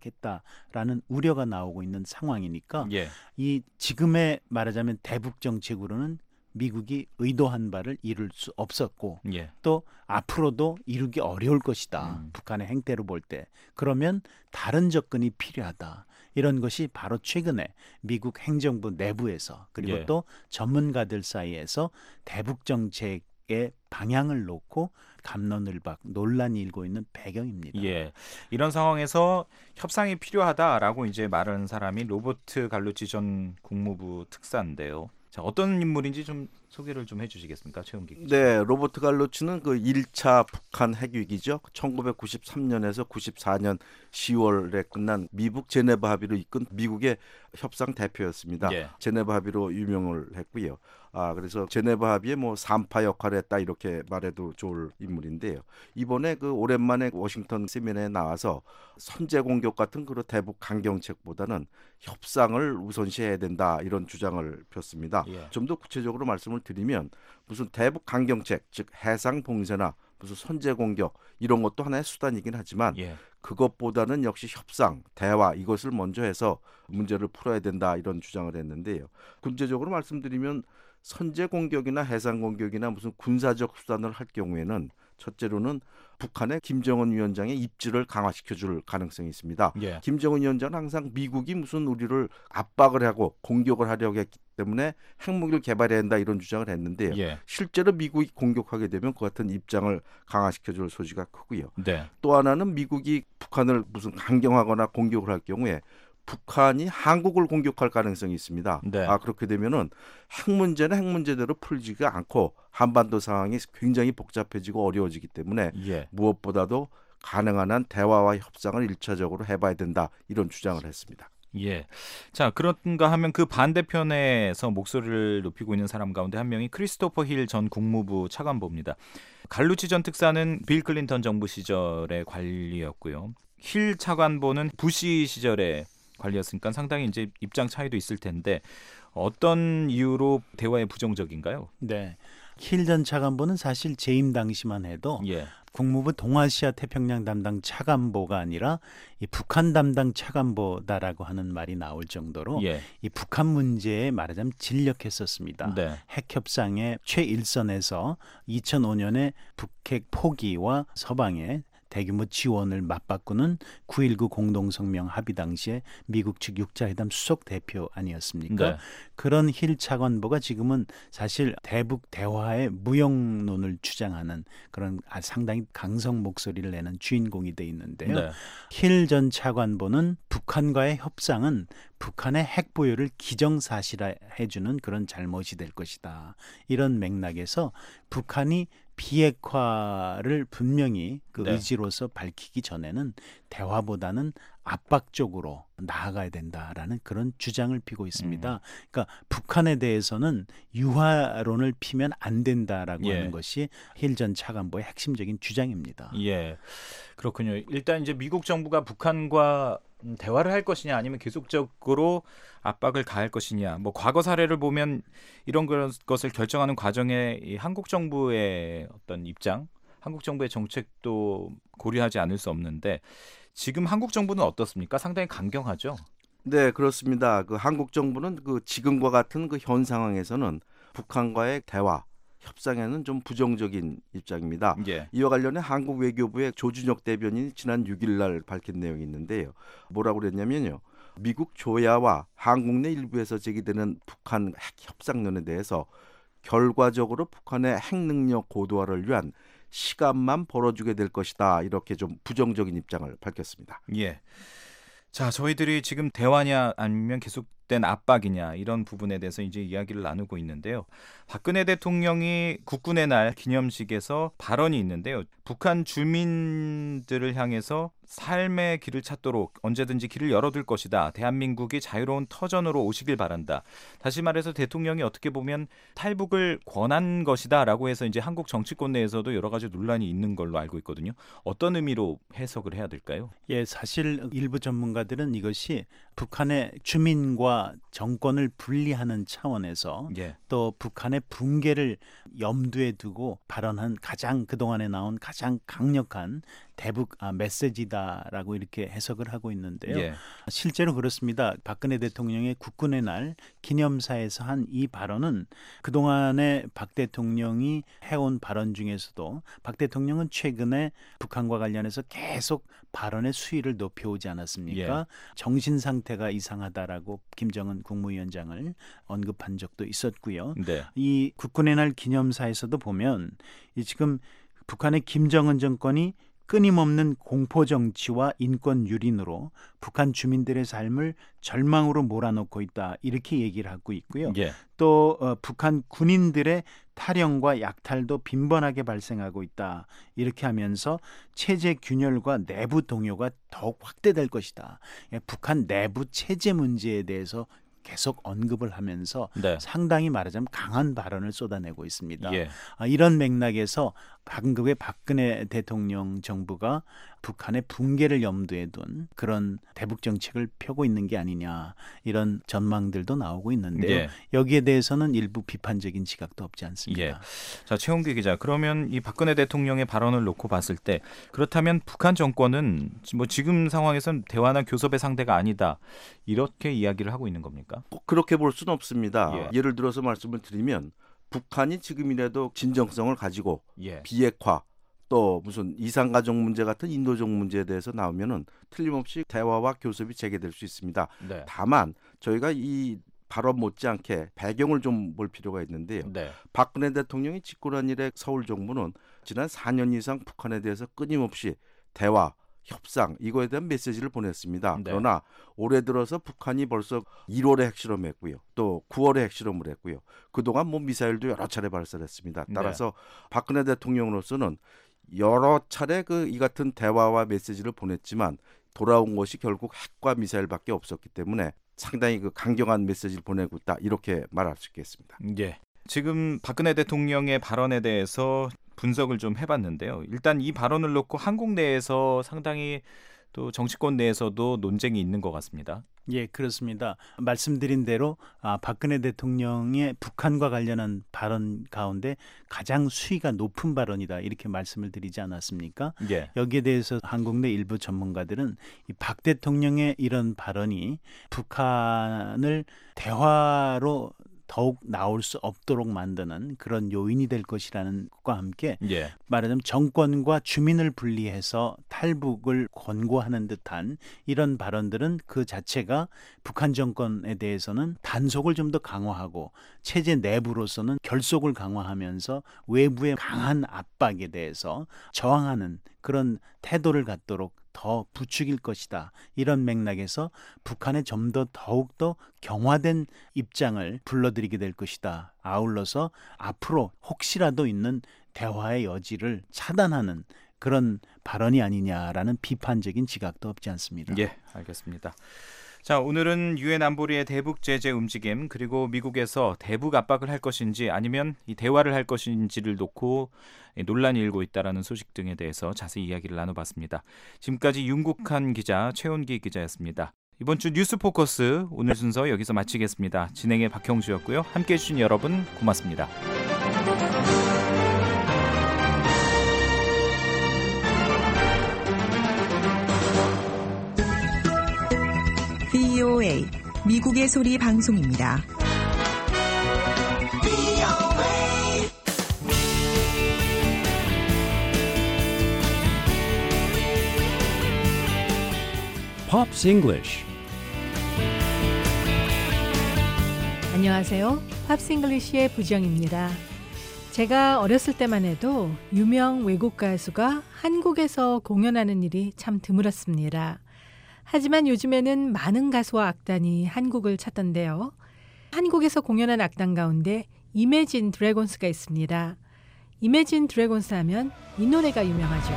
임박했다라는 우려가 나오고 있는 상황이니까 예. 이 지금의 말하자면 대북 정책으로는 미국이 의도한 바를 이룰 수 없었고 예. 또 앞으로도 이루기 어려울 것이다. 북한의 행태로 볼 때. 그러면 다른 접근이 필요하다. 이런 것이 바로 최근에 미국 행정부 내부에서 그리고 예. 또 전문가들 사이에서 대북 정책의 방향을 놓고 갑론을박 논란이 일고 있는 배경입니다. 예. 이런 상황에서 협상이 필요하다라고 이제 말하는 사람이 로버트 갈루치 전 국무부 특사인데요. 자, 어떤 인물인지 좀 소개를 좀 해주시겠습니까, 최은기 기자? 네, 로버트 갈로치는 그 1차 북한 핵위기죠. 1993년에서 94년 10월에 끝난 미북 제네바 합의로 이끈 미국의 협상 대표였습니다. 예. 제네바 합의로 유명을 했고요. 그래서 제네바 합의의 뭐 3파 역할을 했다 이렇게 말해도 좋을 인물인데요. 이번에 그 오랜만에 워싱턴 세미나에 나와서 선제 공격 같은 그런 대북 강경책보다는 협상을 우선시해야 된다 이런 주장을 폈습니다. 예. 좀 더 구체적으로 말씀을 드리면 무슨 대북 강경책, 즉 해상 봉쇄나 무슨 선제 공격 이런 것도 하나의 수단이긴 하지만 예. 그것보다는 역시 협상, 대화 이것을 먼저 해서 문제를 풀어야 된다 이런 주장을 했는데요. 군제적으로 말씀드리면 선제 공격이나 해상 공격이나 무슨 군사적 수단을 할 경우에는 첫째로는 북한의 김정은 위원장의 입지를 강화시켜줄 가능성이 있습니다. 예. 김정은 위원장은 항상 미국이 무슨 우리를 압박을 하고 공격을 하려고 했기 때문에 핵무기를 개발해야 한다 이런 주장을 했는데요. 예. 실제로 미국이 공격하게 되면 그 같은 입장을 강화시켜줄 소지가 크고요. 네. 또 하나는 미국이 북한을 무슨 강경하거나 공격을 할 경우에 북한이 한국을 공격할 가능성이 있습니다. 네. 그렇게 되면은 핵 문제는 핵 문제대로 풀지가 않고 한반도 상황이 굉장히 복잡해지고 어려워지기 때문에 예. 무엇보다도 가능한 한 대화와 협상을 1차적으로 해봐야 된다 이런 주장을 했습니다. 예. 자, 그런가 하면 그 반대편에서 목소리를 높이고 있는 사람 가운데 한 명이 크리스토퍼 힐 전 국무부 차관보입니다. 갈루치 전 특사는 빌 클린턴 정부 시절의 관리였고요. 힐 차관보는 부시 시절의 관리였으니까 상당히 이제 입장 차이도 있을 텐데 어떤 이유로 대화에 부정적인가요? 네. 힐 전 차관보는 사실 재임 당시만 해도 예. 국무부 동아시아 태평양 담당 차관보가 아니라 이 북한 담당 차관보다라고 하는 말이 나올 정도로 예. 이 북한 문제에 말하자면 진력했었습니다. 네. 핵협상의 최일선에서 2005년에 북핵 포기와 서방의 대규모 지원을 맞바꾸는 9.19 공동성명 합의 당시에 미국 측 육자회담 수석 대표 아니었습니까? 네. 그런 힐 차관보가 지금은 사실 대북 대화의 무용론을 주장하는 그런 상당히 강성 목소리를 내는 주인공이 돼 있는데요. 네. 힐 전 차관보는 북한과의 협상은 북한의 핵 보유를 기정사실화해주는 그런 잘못이 될 것이다. 이런 맥락에서 북한이 비핵화를 분명히 그 네. 의지로서 밝히기 전에는 대화보다는 압박 쪽으로 나아가야 된다라는 그런 주장을 피고 있습니다. 그러니까 북한에 대해서는 유화론을 피면 안 된다라고 예. 하는 것이 힐 전 차관보의 핵심적인 주장입니다. 예. 그렇군요. 일단 이제 미국 정부가 북한과 대화를 할 것이냐 아니면 계속적으로 압박을 가할 것이냐. 뭐 과거 사례를 보면 이런 것을 결정하는 과정에 이 한국 정부의 어떤 입장, 한국 정부의 정책도 고려하지 않을 수 없는데 지금 한국 정부는 어떻습니까? 상당히 강경하죠. 네, 그렇습니다. 그 한국 정부는 그 지금과 같은 그 현 상황에서는 북한과의 대화 협상에는 좀 부정적인 입장입니다. 예. 이와 관련해 한국 외교부의 조준혁 대변인이 지난 6일 날 밝힌 내용이 있는데요. 뭐라고 그랬냐면요. 미국 조야와 한국 내 일부에서 제기되는 북한 핵 협상론에 대해서 결과적으로 북한의 핵 능력 고도화를 위한 시간만 벌어주게 될 것이다. 이렇게 좀 부정적인 입장을 밝혔습니다. 예. 자, 저희들이 지금 대화냐 아니면 계속된 압박이냐 이런 부분에 대해서 이제 이야기를 나누고 있는데요. 박근혜 대통령이 국군의 날 기념식에서 발언이 있는데요. 북한 주민들을 향해서 삶의 길을 찾도록 언제든지 길을 열어둘 것이다. 대한민국이 자유로운 터전으로 오시길 바란다. 다시 말해서 대통령이 어떻게 보면 탈북을 권한 것이다라고 해서 이제 한국 정치권 내에서도 여러 가지 논란이 있는 걸로 알고 있거든요. 어떤 의미로 해석을 해야 될까요? 예, 사실 일부 전문가들은 이것이 북한의 주민과 정권을 분리하는 차원에서 예. 또 북한의 붕괴를 염두에 두고 발언한 가장 그동안에 나온 가장 강력한 대북 메시지다라고 이렇게 해석을 하고 있는데요. 예. 실제로 그렇습니다. 박근혜 대통령의 국군의 날 기념사에서 한 이 발언은 그동안에 박 대통령이 해온 발언 중에서도 박 대통령은 최근에 북한과 관련해서 계속 발언의 수위를 높여오지 않았습니까? 예. 정신 상태가 이상하다라고 김정은 국무위원장을 언급한 적도 있었고요. 네. 이 국군의 날 기념사에서도 보면 이 지금 북한의 김정은 정권이 끊임없는 공포 정치와 인권 유린으로 북한 주민들의 삶을 절망으로 몰아넣고 있다. 이렇게 얘기를 하고 있고요. 예. 또 북한 군인들의 탈영과 약탈도 빈번하게 발생하고 있다. 이렇게 하면서 체제 균열과 내부 동요가 더욱 확대될 것이다. 북한 내부 체제 문제에 대해서 계속 언급을 하면서 네. 상당히 말하자면 강한 발언을 쏟아내고 있습니다. 예. 이런 맥락에서 한국의 박근혜 대통령 정부가 북한의 붕괴를 염두에 둔 그런 대북 정책을 펴고 있는 게 아니냐 이런 전망들도 나오고 있는데요. 예. 여기에 대해서는 일부 비판적인 시각도 없지 않습니다. 예. 자, 최홍기 기자, 그러면 이 박근혜 대통령의 발언을 놓고 봤을 때 그렇다면 북한 정권은 뭐 지금 상황에선 대화나 교섭의 상대가 아니다 이렇게 이야기를 하고 있는 겁니까? 꼭 그렇게 볼 수는 없습니다. 예. 예를 들어서 말씀을 드리면 북한이 지금이라도 진정성을 가지고 예. 비핵화 또 무슨 이산가족 문제 같은 인도적 문제에 대해서 나오면은 틀림없이 대화와 교섭이 재개될 수 있습니다. 네. 다만 저희가 이 발언 못지않게 배경을 좀 볼 필요가 있는데요. 네. 박근혜 대통령이 집권한 이래 서울 정부는 지난 4년 이상 북한에 대해서 끊임없이 대화, 협상 이거에 대한 메시지를 보냈습니다. 네. 그러나 올해 들어서 북한이 벌써 1월에 핵실험했고요. 또 9월에 핵실험을 했고요. 그동안 뭐 미사일도 여러 차례 발사했습니다. 따라서 박근혜 대통령으로서는 여러 차례 이 같은 대화와 메시지를 보냈지만 돌아온 것이 결국 핵과 미사일밖에 없었기 때문에 상당히 강경한 메시지를 보내고 있다. 이렇게 말할 수 있겠습니다. 예. 지금 박근혜 대통령의 발언에 대해서 분석을 좀 해봤는데요. 일단 이 발언을 놓고 한국 내에서 상당히 또 정치권 내에서도 논쟁이 있는 것 같습니다. 예, 그렇습니다. 말씀드린 대로 박근혜 대통령의 북한과 관련한 발언 가운데 가장 수위가 높은 발언이다 이렇게 말씀을 드리지 않았습니까? 예. 여기에 대해서 한국 내 일부 전문가들은 이 박 대통령의 이런 발언이 북한을 대화로 더욱 나올 수 없도록 만드는 그런 요인이 될 것이라는 것과 함께 예. 말하자면 정권과 주민을 분리해서 탈북을 권고하는 듯한 이런 발언들은 그 자체가 북한 정권에 대해서는 단속을 좀 더 강화하고 체제 내부로서는 결속을 강화하면서 외부의 강한 압박에 대해서 저항하는 그런 태도를 갖도록 더 부추길 것이다. 이런 맥락에서 북한의 좀 더 더욱더 경화된 입장을 불러들이게 될 것이다. 아울러서 앞으로 혹시라도 있는 대화의 여지를 차단하는 그런 발언이 아니냐라는 비판적인 지각도 없지 않습니다. 예, 알겠습니다. 자, 오늘은 유엔 안보리의 대북 제재 움직임 그리고 미국에서 대북 압박을 할 것인지 아니면 이 대화를 할 것인지를 놓고 논란이 일고 있다라는 소식 등에 대해서 자세히 이야기를 나눠봤습니다. 지금까지 윤국한 기자, 최원기 기자였습니다. 이번 주 뉴스 포커스 오늘 순서 여기서 마치겠습니다. 진행의 박형주였고요. 함께해 주신 여러분 고맙습니다. VOA 미국의 소리 방송입니다. Pops English. 안녕하세요. 팝스 잉글리시의 부정입니다. 제가 어렸을 때만 해도 유명 외국 가수가 한국에서 공연하는 일이 참 드물었습니다. 하지만 요즘에는 많은 가수와 악단이 한국을 찾던데요. 한국에서 공연한 악단 가운데 이매진 드래곤스가 있습니다. 이매진 드래곤스 하면 이 노래가 유명하죠.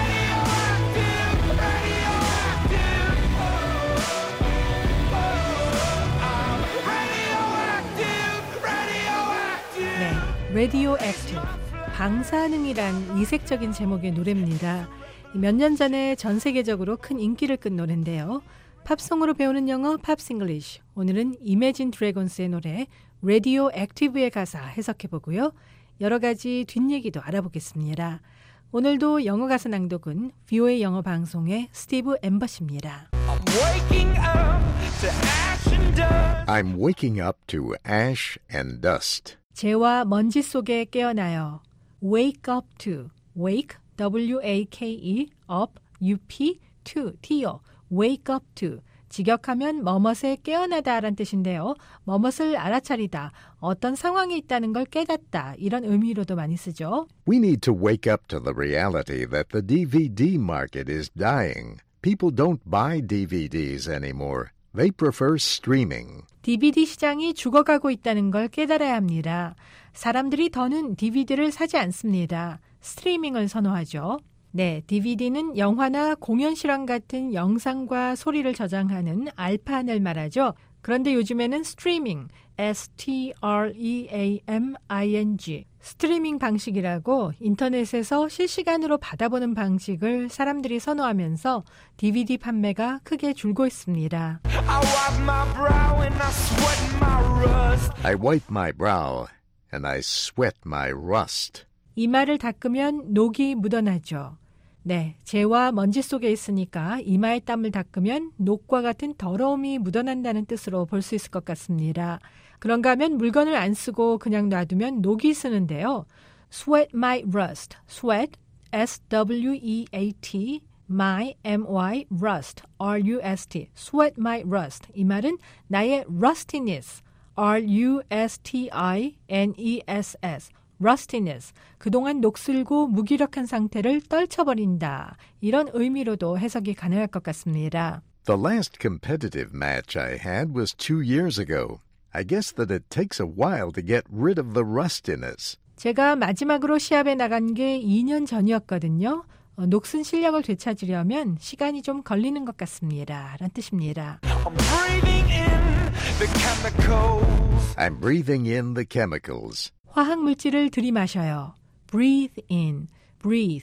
네, 라디오 액티브, 방사능이란 이색적인 제목의 노래입니다. 몇 년 전에 전 세계적으로 큰 인기를 끈 노래인데요. 팝송으로 배우는 영어 팝스 잉글리시. 오늘은 이매진 드래곤스의 노래 라디오 액티브의 가사 해석해보고요. 여러 가지 뒷얘기도 알아보겠습니다. 오늘도 영어 가사 낭독은 VOA 영어 방송의 스티브 엠버시입니다. I'm waking up to ash and dust. 재와 먼지 속에 깨어나요. Wake up to. Wake, W-A-K-E, up, U-P, to, T요. Wake up to. 직역하면 뭐뭇에 깨어나다라는 뜻인데요. 뭐뭇을 알아차리다, 어떤 상황이 있다는 걸 깨닫다 이런 의미로도 많이 쓰죠. We need to wake up to the reality that the DVD market is dying. People don't buy DVDs anymore. They prefer streaming. DVD 시장이 죽어가고 있다는 걸 깨달아야 합니다. 사람들이 더는 DVD를 사지 않습니다. 스트리밍을 선호하죠. 네, DVD는 영화나 공연 실황 같은 영상과 소리를 저장하는 알판을 말하죠. 그런데 요즘에는 스트리밍, STREAMING, 스트리밍 방식이라고 인터넷에서 실시간으로 받아보는 방식을 사람들이 선호하면서 DVD 판매가 크게 줄고 있습니다. I wipe my brow and I sweat my rust. 이마를 닦으면 녹이 묻어나죠. 네, 재와 먼지 속에 있으니까 이마에 땀을 닦으면 녹과 같은 더러움이 묻어난다는 뜻으로 볼 수 있을 것 같습니다. 그런가 하면 물건을 안 쓰고 그냥 놔두면 녹이 쓰는데요. Sweat my rust. Sweat, S-W-E-A-T, my, M-Y, rust, R-U-S-T. Sweat my rust. 이 말은 나의 rustiness, R-U-S-T-I-N-E-S-S. rustiness, 그동안 녹슬고 무기력한 상태를 떨쳐버린다. 이런 의미로도 해석이 가능할 것 같습니다. The last competitive match I had was 2 years ago. I guess that it takes a while to get rid of the rustiness. 제가 마지막으로 시합에 나간 게 2년 전이었거든요. 녹슨 실력을 되찾으려면 시간이 좀 걸리는 것 같습니다. 라는 뜻입니다. I'm breathing in the chemicals. 화학 물질을 들이마셔요. Breathe in, breathe,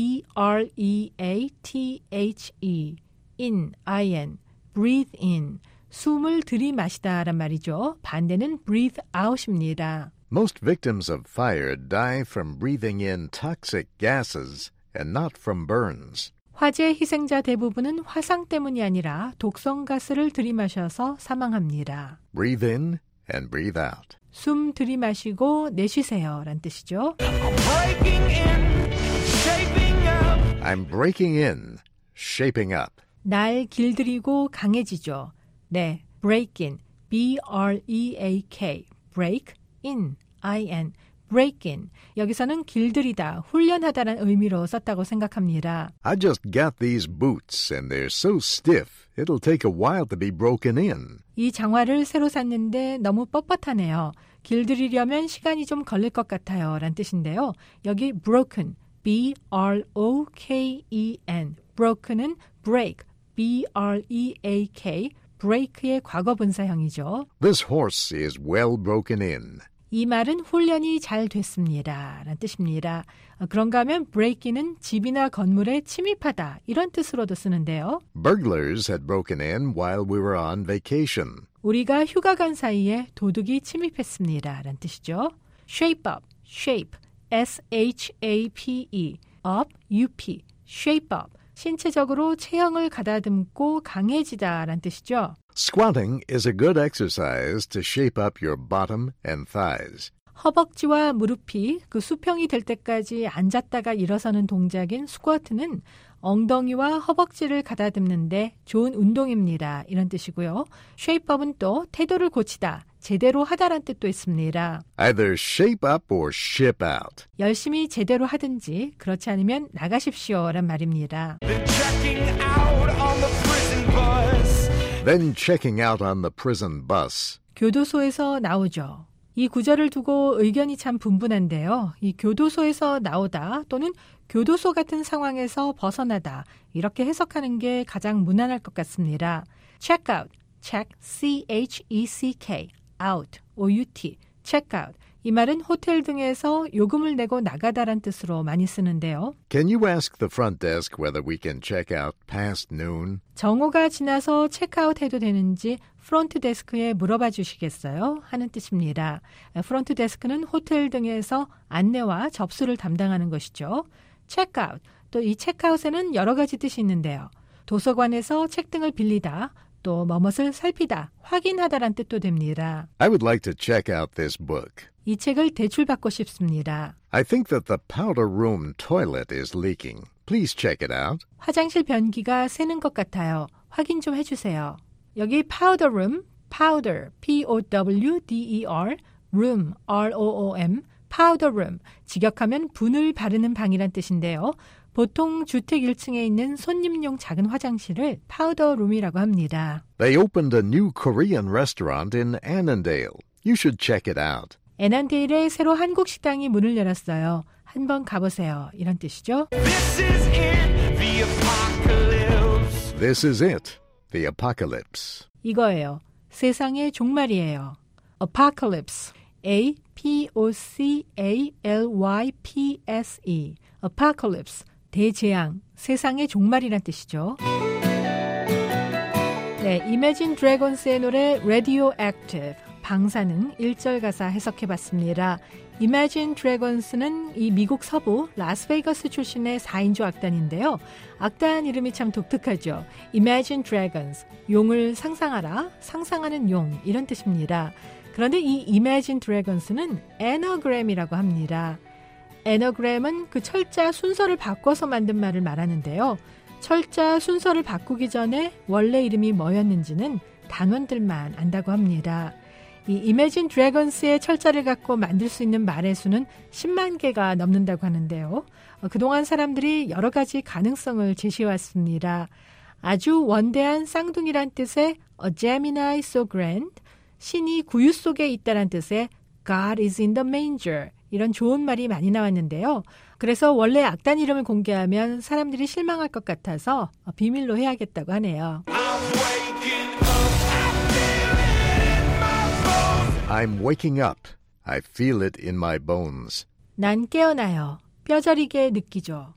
B-R-E-A-T-H-E, in, I-N, breathe in, 숨을 들이마시다란 말이죠. 반대는 breathe out입니다. Most victims of fire die from breathing in toxic gases and not from burns. 화재 희생자 대부분은 화상 때문이 아니라 독성 가스를 들이마셔서 사망합니다. Breathe in and breathe out. 숨 들이마시고 내쉬세요 라는 뜻이죠. I'm breaking in, shaping up. 날 길들이고 강해지죠. 네, break in, B-R-E-A-K, break in, I-N, break in. 여기서는 길들이다, 훈련하다라는 의미로 썼다고 생각합니다. I just got these boots and they're so stiff, it'll take a while to be broken in. 이 장화를 새로 샀는데 너무 뻣뻣하네요. 길들이려면 시간이 좀 걸릴 것 같아요 라는 뜻인데요. 여기 broken, B-R-O-K-E-N, broken은 break, B-R-E-A-K, break의 과거분사형이죠. This horse is well broken in. 이 말은 훈련이 잘 됐습니다 라는 뜻입니다. 그런가 하면 break-in은 집이나 건물에 침입하다 이런 뜻으로도 쓰는데요. Burglars had broken in while we were on vacation. 우리가 휴가 간 사이에 도둑이 침입했습니다 라는 뜻이죠. shape up, shape, S-H-A-P-E, up, U-P, shape up. 신체적으로 체형을 가다듬고 강해지다 라는 뜻이죠. Squatting is a good exercise to shape up your bottom and thighs. 허벅지와 무릎이 그 수평이 될 때까지 앉았다가 일어서는 동작인 스쿼트는 엉덩이와 허벅지를 가다듬는데 좋은 운동입니다. 이런 뜻이고요. 쉐이프업은 또 태도를 고치다, 제대로 하다란 뜻도 있습니다. Either shape up or ship out. 열심히 제대로 하든지 그렇지 않으면 나가십시오란 말입니다. Then checking out on the prison bus. 교도소에서 나오죠. 이 구절을 두고 의견이 참 분분한데요. 이 교도소에서 나오다 또는 교도소 같은 상황에서 벗어나다 이렇게 해석하는 게 가장 무난할 것 같습니다. check out, check, C-H-E-C-K, out, O-U-T, check out. 이 말은 호텔 등에서 요금을 내고 나가다란 뜻으로 많이 쓰는데요. Can you ask the front desk whether we can check out past noon? 정오가 지나서 체크아웃 해도 되는지 프론트 데스크에 물어봐 주시겠어요? 하는 뜻입니다. 프론트 데스크는 호텔 등에서 안내와 접수를 담당하는 것이죠. 체크아웃, 또 이 체크아웃에는 여러 가지 뜻이 있는데요. 도서관에서 책 등을 빌리다, 또 뭐뭇을 살피다, 확인하다란 뜻도 됩니다. I would like to check out this book. 이 책을 대출받고 싶습니다. I think that the powder room toilet is leaking. Please check it out. 화장실 변기가 새는 것 같아요. 확인 좀 해주세요. 여기 powder room, powder, P-O-W-D-E-R, room, R-O-O-M, powder room, 직역하면 분을 바르는 방이란 뜻인데요. 보통 주택 1층에 있는 손님용 작은 화장실을 파우더 룸이라고 합니다. They opened a new Korean restaurant in Annandale. You should check it out. 애난데일에 새로 한국 식당이 문을 열었어요. 한번 가보세요. 이런 뜻이죠. This is it, the apocalypse. This is it, the apocalypse. 이거예요. 세상의 종말이에요. Apocalypse, A-P-O-C-A-L-Y-P-S-E, Apocalypse, 대재앙, 세상의 종말이란 뜻이죠. 네, Imagine Dragons의 노래 Radioactive, 방사능 1절 가사 해석해봤습니다. Imagine Dragons는 이 미국 서부 라스베이거스 출신의 4인조 악단인데요. 악단 이름이 참 독특하죠. Imagine Dragons, 용을 상상하라, 상상하는 용 이런 뜻입니다. 그런데 이 Imagine Dragons는 Anagram이라고 합니다. Anagram은 그 철자 순서를 바꿔서 만든 말을 말하는데요. 철자 순서를 바꾸기 전에 원래 이름이 뭐였는지는 단원들만 안다고 합니다. 이 Imagine Dragons의 철자를 갖고 만들 수 있는 말의 수는 10만 개가 넘는다고 하는데요. 그동안 사람들이 여러 가지 가능성을 제시해왔습니다. 아주 원대한 쌍둥이란 뜻의 A Gemini so grand, 신이 구유 속에 있다란 뜻의 God is in the manger, 이런 좋은 말이 많이 나왔는데요. 그래서 원래 악단 이름을 공개하면 사람들이 실망할 것 같아서 비밀로 해야겠다고 하네요. I'm waking up. I feel it in my bones. 난 깨어나요. 뼈저리게 느끼죠.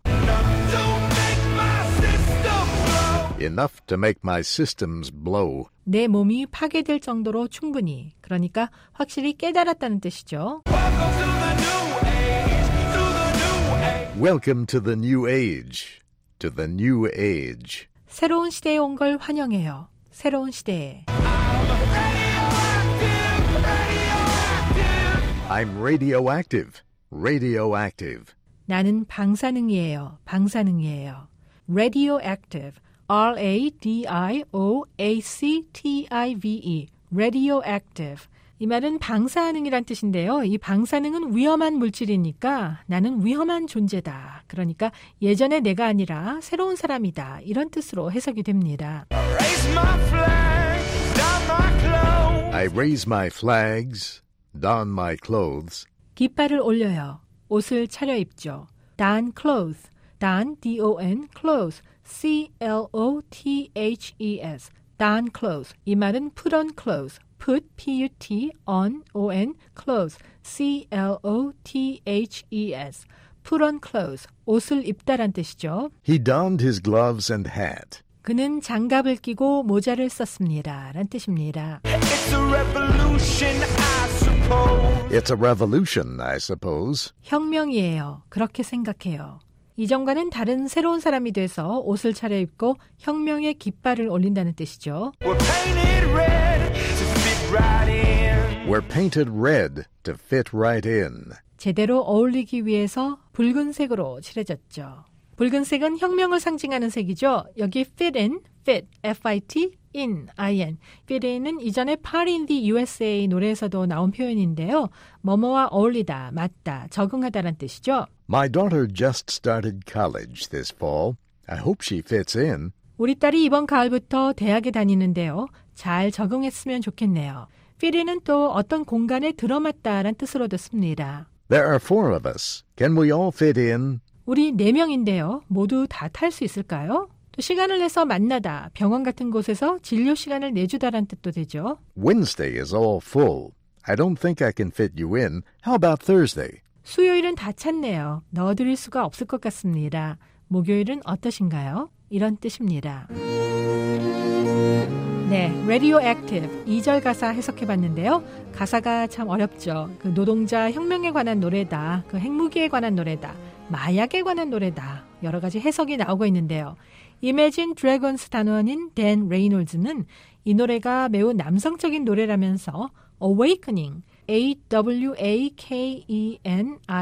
Enough to make my systems blow. 내 몸이 파괴될 정도로 충분히, 그러니까 확실히 깨달았다는 뜻이죠. Welcome to the new age. To the new age. 새로운 시대에 온 걸 환영해요. 새로운 시대에. I'm radioactive. Radioactive. 나는 방사능이에요. 방사능이에요. Radioactive. R-A-D-I-O-A-C-T-I-V-E. Radioactive. 이 말은 방사능이란 뜻인데요. 이 방사능은 위험한 물질이니까 나는 위험한 존재다. 그러니까 예전의 내가 아니라 새로운 사람이다. 이런 뜻으로 해석이 됩니다. I raise my flags, don my clothes. 깃발을 올려요. 옷을 차려입죠. Don clothes. Don, D-O-N, clothes. C-L-O-T-H-E-S. Don clothes. 이 말은 put on clothes. Put, P-U-T, on, O-N, clothes. C-L-O-T-H-E-S. Put on clothes. 옷을 입다란 뜻이죠. He donned his gloves and hat. 그는 장갑을 끼고 모자를 썼습니다. 란 뜻입니다. It's a revolution, I suppose. It's a revolution, I suppose. 혁명이에요. 그렇게 생각해요. 이전과는 다른 새로운 사람이 돼서 옷을 차려입고 혁명의 깃발을 올린다는 뜻이죠. We're painted red to fit right in. We're painted red to fit right in. 제대로 어울리기 위해서 붉은색으로 칠해졌죠. 붉은색은 혁명을 상징하는 색이죠. 여기 fit in, fit, F-I-T, in, I-N. fit in은 이전에 Party in the USA 노래에서도 나온 표현인데요. 뭐뭐와 어울리다, 맞다, 적응하다란 뜻이죠. My daughter just started college this fall. I hope she fits in. 우리 딸이 이번 가을부터 대학에 다니는데요. 잘 적응했으면 좋겠네요. fit in은 또 어떤 공간에 들어맞다란 뜻으로도 씁니다. There are 4 of us. Can we all fit in? 우리 4명인데요. 모두 다 탈 수 있을까요? 또 시간을 내서 만나다, 병원 같은 곳에서 진료 시간을 내주다란 뜻도 되죠. Wednesday is all full. I don't think I can fit you in. How about Thursday? 수요일은 다 찼네요. 넣어드릴 수가 없을 것 같습니다. 목요일은 어떠신가요? 이런 뜻입니다. 네, Radioactive 2절 가사 해석해봤는데요. 가사가 참 어렵죠. 그 노동자 혁명에 관한 노래다. 그 핵무기에 관한 노래다. 마약에 관한 노래다. 여러 가지 해석이 나오고 있는데요. Imagine Dragons 단원인 댄 레이놀즈는 이 노래가 매우 남성적인 노래라면서 Awakening,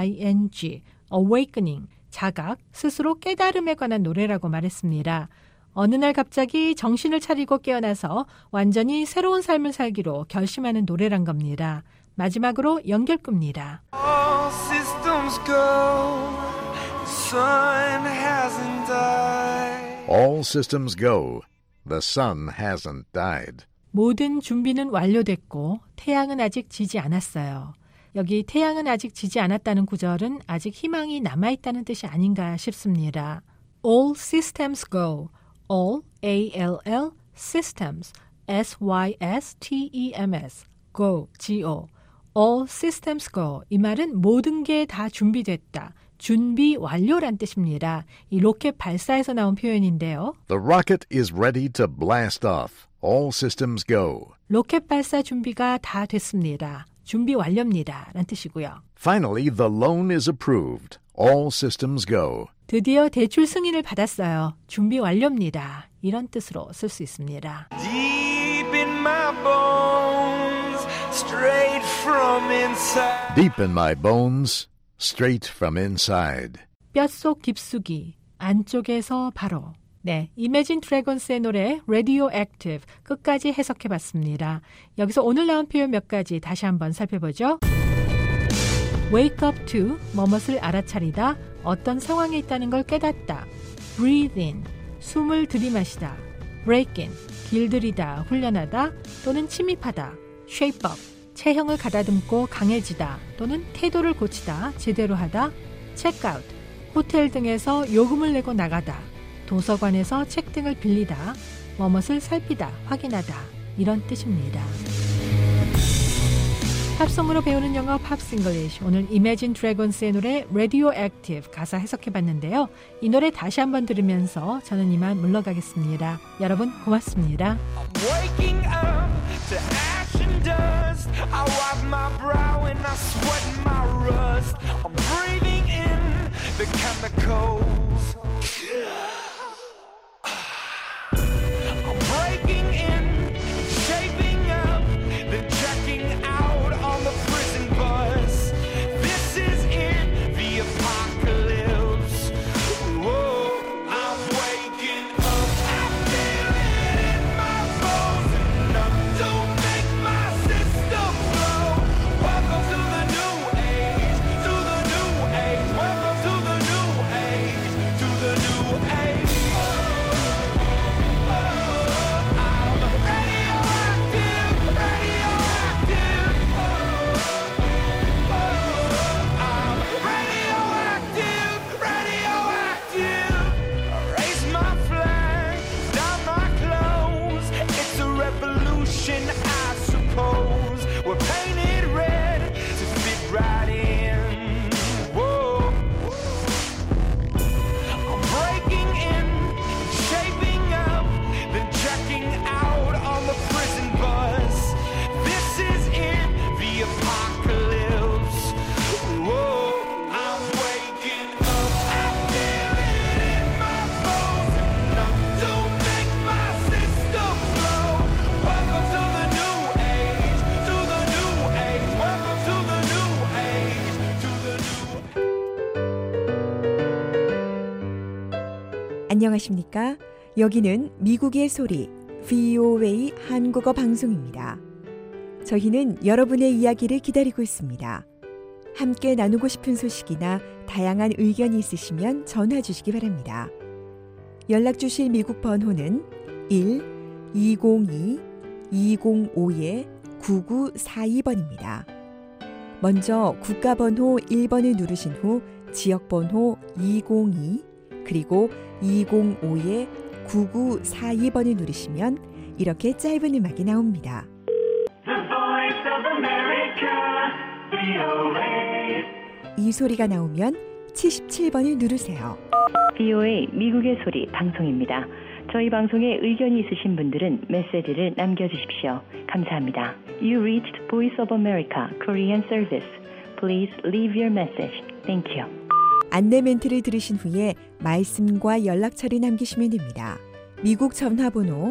A-W-A-K-E-N-I-N-G, Awakening, 자각, 스스로 깨달음에 관한 노래라고 말했습니다. 어느 날 갑자기 정신을 차리고 깨어나서 완전히 새로운 삶을 살기로 결심하는 노래란 겁니다. 마지막으로 연결급니다. All systems go. The sun hasn't died. All systems go. The sun hasn't died. 모든 준비는 완료됐고 태양은 아직 지지 않았어요. 여기 태양은 아직 지지 않았다는 구절은 아직 희망이 남아있다는 뜻이 아닌가 싶습니다. All systems go. All, A-L-L, systems, S-Y-S-T-E-M-S, go, G-O. All systems go. 이 말은 모든 게 다 준비됐다. 준비 완료란 뜻입니다. 이 로켓 발사에서 나온 표현인데요. The rocket is ready to blast off. All systems go. 로켓 발사 준비가 다 됐습니다. 준비 완료입니다. 라는 뜻이고요. Finally, the loan is approved. All systems go. 드디어 대출 승인을 받았어요. 준비 완료입니다. 이런 뜻으로 쓸 수 있습니다. Deep in my bones, straight from inside. Deep in my bones, straight from inside. 뼛속 깊숙이, 안쪽에서 바로. 네, Imagine Dragons의 노래 Radioactive 끝까지 해석해봤습니다. 여기서 오늘 나온 표현 몇 가지 다시 한번 살펴보죠. Wake up to, 뭐뭇을 알아차리다, 어떤 상황에 있다는 걸 깨닫다. Breathe in, 숨을 들이마시다. Break in, 길들이다, 훈련하다 또는 침입하다. Shape up, 체형을 가다듬고 강해지다 또는 태도를 고치다, 제대로 하다. Check out, 호텔 등에서 요금을 내고 나가다. 도서관에서 책 등을 빌리다, 뭐뭇을 살피다, 확인하다 이런 뜻입니다. 팝송으로 배우는 영어 팝싱글리쉬 오늘 Imagine Dragons의 노래 Radioactive 가사 해석해봤는데요. 이 노래 다시 한번 들으면서 저는 이만 물러가겠습니다. 여러분 고맙습니다. Waking up to ash and dust. I wipe my brow and I sweat my rust. I'm breathing in the chemicals. I'm breaking in, shaping up, then checking out on the prison bus. This is it, the apocalypse. Whoa, I'm waking up. I feel it in my bones, enough to make my system blow. Welcome to the new age, to the new age. Welcome to the new age, to the new age. I suppose we're painted red to fit right in. Whoa. I'm breaking in, shaping up, then checking out on the prison bus. This is it, the apocalypse. Whoa, I'm waking up. I feel it in my bones, enough to make my system blow. Welcome to the new age, to the new age. Welcome to the new age, to the new. 안녕하십니까? 여기는 미국의 소리 VOA 한국어 방송입니다. 저희는 여러분의 이야기를 기다리고 있습니다. 함께 나누고 싶은 소식이나 다양한 의견이 있으시면 전화 주시기 바랍니다. 연락 주실 미국 번호는 1-202-205-9942번입니다. 먼저 국가번호 1번을 누르신 후 지역번호 202 그리고 205-9942번을 누르시면 이렇게 짧은 음악이 나옵니다. 이 소리가 나오면 77번을 누르세요. VOA 미국의 소리 방송입니다. 저희 방송에 의견이 있으신 분들은 메시지를 남겨주십시오. 감사합니다. You reached Voice of America Korean Service. Please leave your message. Thank you. 안내 멘트를 들으신 후에 말씀과 연락처를 남기시면 됩니다. 미국 전화번호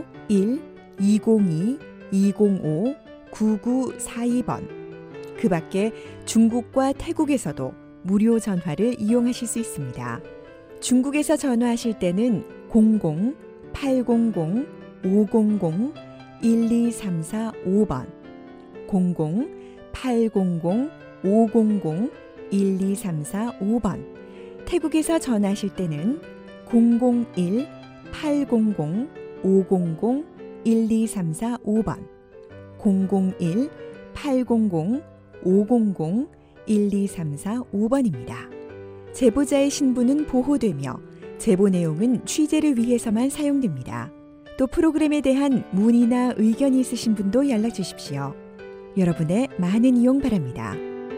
1-202-205-9942번. 그 밖에 중국과 태국에서도 무료 전화를 이용하실 수 있습니다. 중국에서 전화하실 때는 00 00-500-1234-5번 00-800-500-1234-5번 태국에서 전화하실 때는 001-800-500-1234-5번 001-800-500-1234-5번입니다. 제보자의 신분은 보호되며 제보 내용은 취재를 위해서만 사용됩니다. 또 프로그램에 대한 문의나 의견이 있으신 분도 연락 주십시오. 여러분의 많은 이용 바랍니다.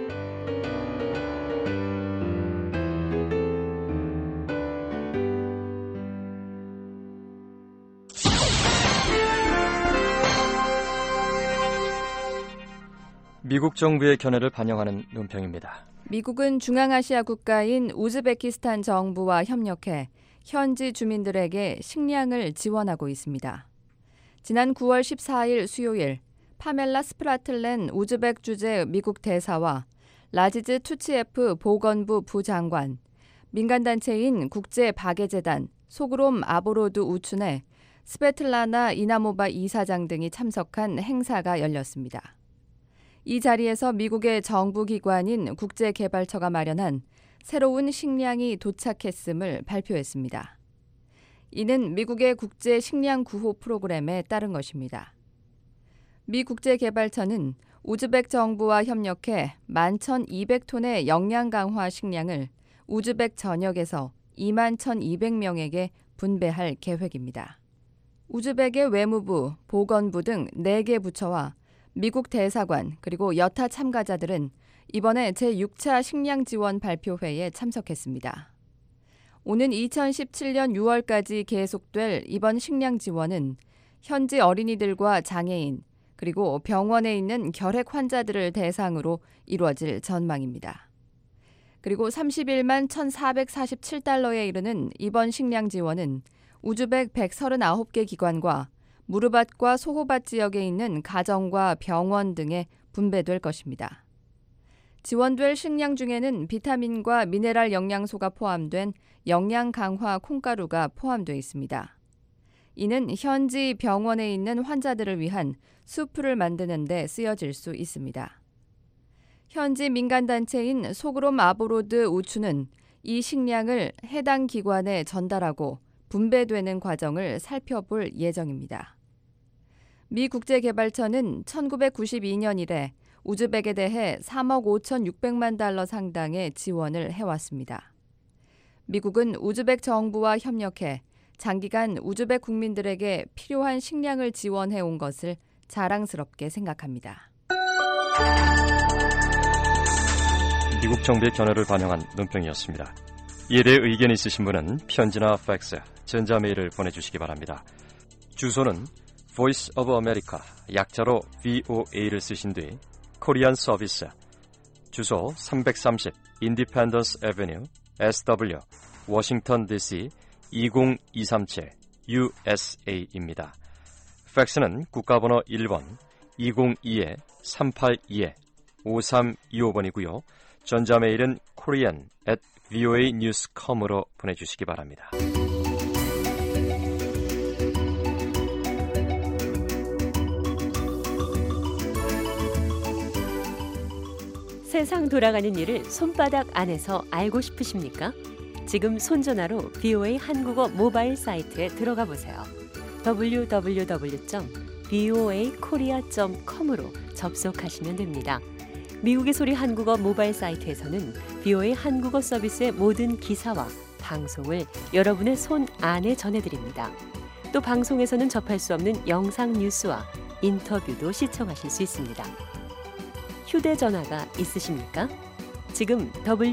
미국 정부의 견해를 반영하는 논평입니다. 미국은 중앙아시아 국가인 우즈베키스탄 정부와 협력해 현지 주민들에게 식량을 지원하고 있습니다. 지난 9월 14일 수요일 파멜라 스프라틀렌 우즈벡 주재 미국 대사와 라지즈 투치예프 보건부 부장관, 민간단체인 국제박애재단, 소그롬 아보로드 우춘의 스베틀라나 이나모바 이사장 등이 참석한 행사가 열렸습니다. 이 자리에서 미국의 정부기관인 국제개발처가 마련한 새로운 식량이 도착했음을 발표했습니다. 이는 미국의 국제 식량 구호 프로그램에 따른 것입니다. 미 국제개발처는 우즈벡 정부와 협력해 11,200톤의 역량 강화 식량을 우즈벡 전역에서 21,200명에게 분배할 계획입니다. 우즈벡의 외무부, 보건부 등 4개 부처와 미국 대사관 그리고 여타 참가자들은 이번에 제6차 식량 지원 발표회에 참석했습니다. 오는 2017년 6월까지 계속될 이번 식량 지원은 현지 어린이들과 장애인 그리고 병원에 있는 결핵 환자들을 대상으로 이루어질 전망입니다. 그리고 31만 1,447달러에 이르는 이번 식량 지원은 우즈벡 139개 기관과 무르밭과 소호밭 지역에 있는 가정과 병원 등에 분배될 것입니다. 지원될 식량 중에는 비타민과 미네랄 영양소가 포함된 영양 강화 콩가루가 포함되어 있습니다. 이는 현지 병원에 있는 환자들을 위한 수프를 만드는 데 쓰여질 수 있습니다. 현지 민간단체인 소그롬 아보로드 우추는 이 식량을 해당 기관에 전달하고 분배되는 과정을 살펴볼 예정입니다. 미 국제개발처는 1992년 이래 우즈벡에 대해 3억 5,600만 달러 상당의 지원을 해왔습니다. 미국은 우즈벡 정부와 협력해 장기간 우즈벡 국민들에게 필요한 식량을 지원해온 것을 자랑스럽게 생각합니다. 미국 정부의 견해를 반영한 논평이었습니다. 이에 대해 의견이 있으신 분은 편지나 팩스, 전자메일을 보내주시기 바랍니다. 주소는 Voice of America, 약자로 VOA를 쓰신 뒤 코리안 서비스, 주소 330 Independence Avenue, SW, 워싱턴 DC 20237 USA입니다. 팩스는 국가번호 1번 202-382-5325번이고요. 전자메일은 korean@voanews.com으로 보내주시기 바랍니다. 세상 돌아가는 일을 손바닥 안에서 알고 싶으십니까? 지금 손전화로 VOA 한국어 모바일 사이트에 들어가 보세요. www.voakorea.com으로 접속하시면 됩니다. 미국의 소리 한국어 모바일 사이트에서는 VOA 한국어 서비스의 모든 기사와 방송을 여러분의 손 안에 전해드립니다. 또 방송에서는 접할 수 없는 영상 뉴스와 인터뷰도 시청하실 수 있습니다. 휴대전화가 있으십니까? 지금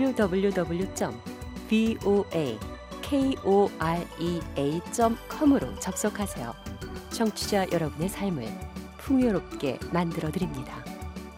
www.voakorea.com으로 접속하세요. 청취자 여러분의 삶을 풍요롭게 만들어드립니다.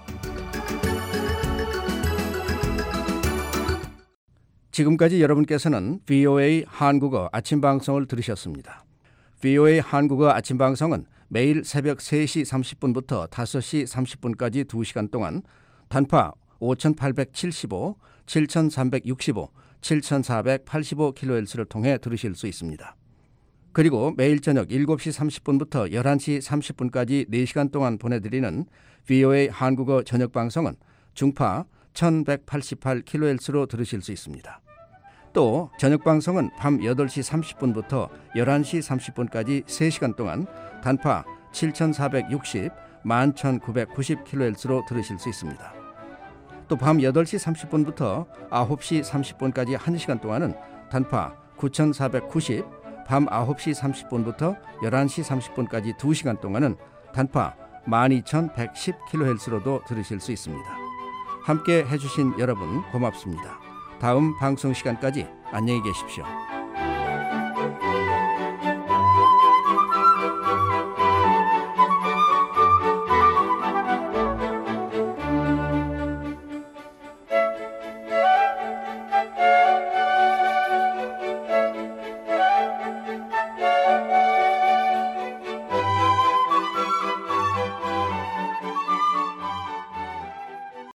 지금까지 여러분께서는 VOA 한국어 아침 방송을 들으셨습니다. VOA 한국어 아침 방송은 매일 새벽 3시 30분부터 5시 30분까지 2시간 동안 단파 5875, 7365, 7485kHz를 통해 들으실 수 있습니다. 그리고 매일 저녁 7시 30분부터 11시 30분까지 4시간 동안 보내드리는 VOA 한국어 저녁 방송은 중파 1188kHz로 들으실 수 있습니다. 또 저녁 방송은 밤 8시 30분부터 11시 30분까지 3시간 동안 단파 7460, 11990kHz로 들으실 수 있습니다. 또 밤 8시 30분부터 9시 30분까지 1시간 동안은 단파 9490, 밤 9시 30분부터 11시 30분까지 2시간 동안은 단파 12110kHz로도 들으실 수 있습니다. 함께 해주신 여러분 고맙습니다. 다음 방송 시간까지 안녕히 계십시오.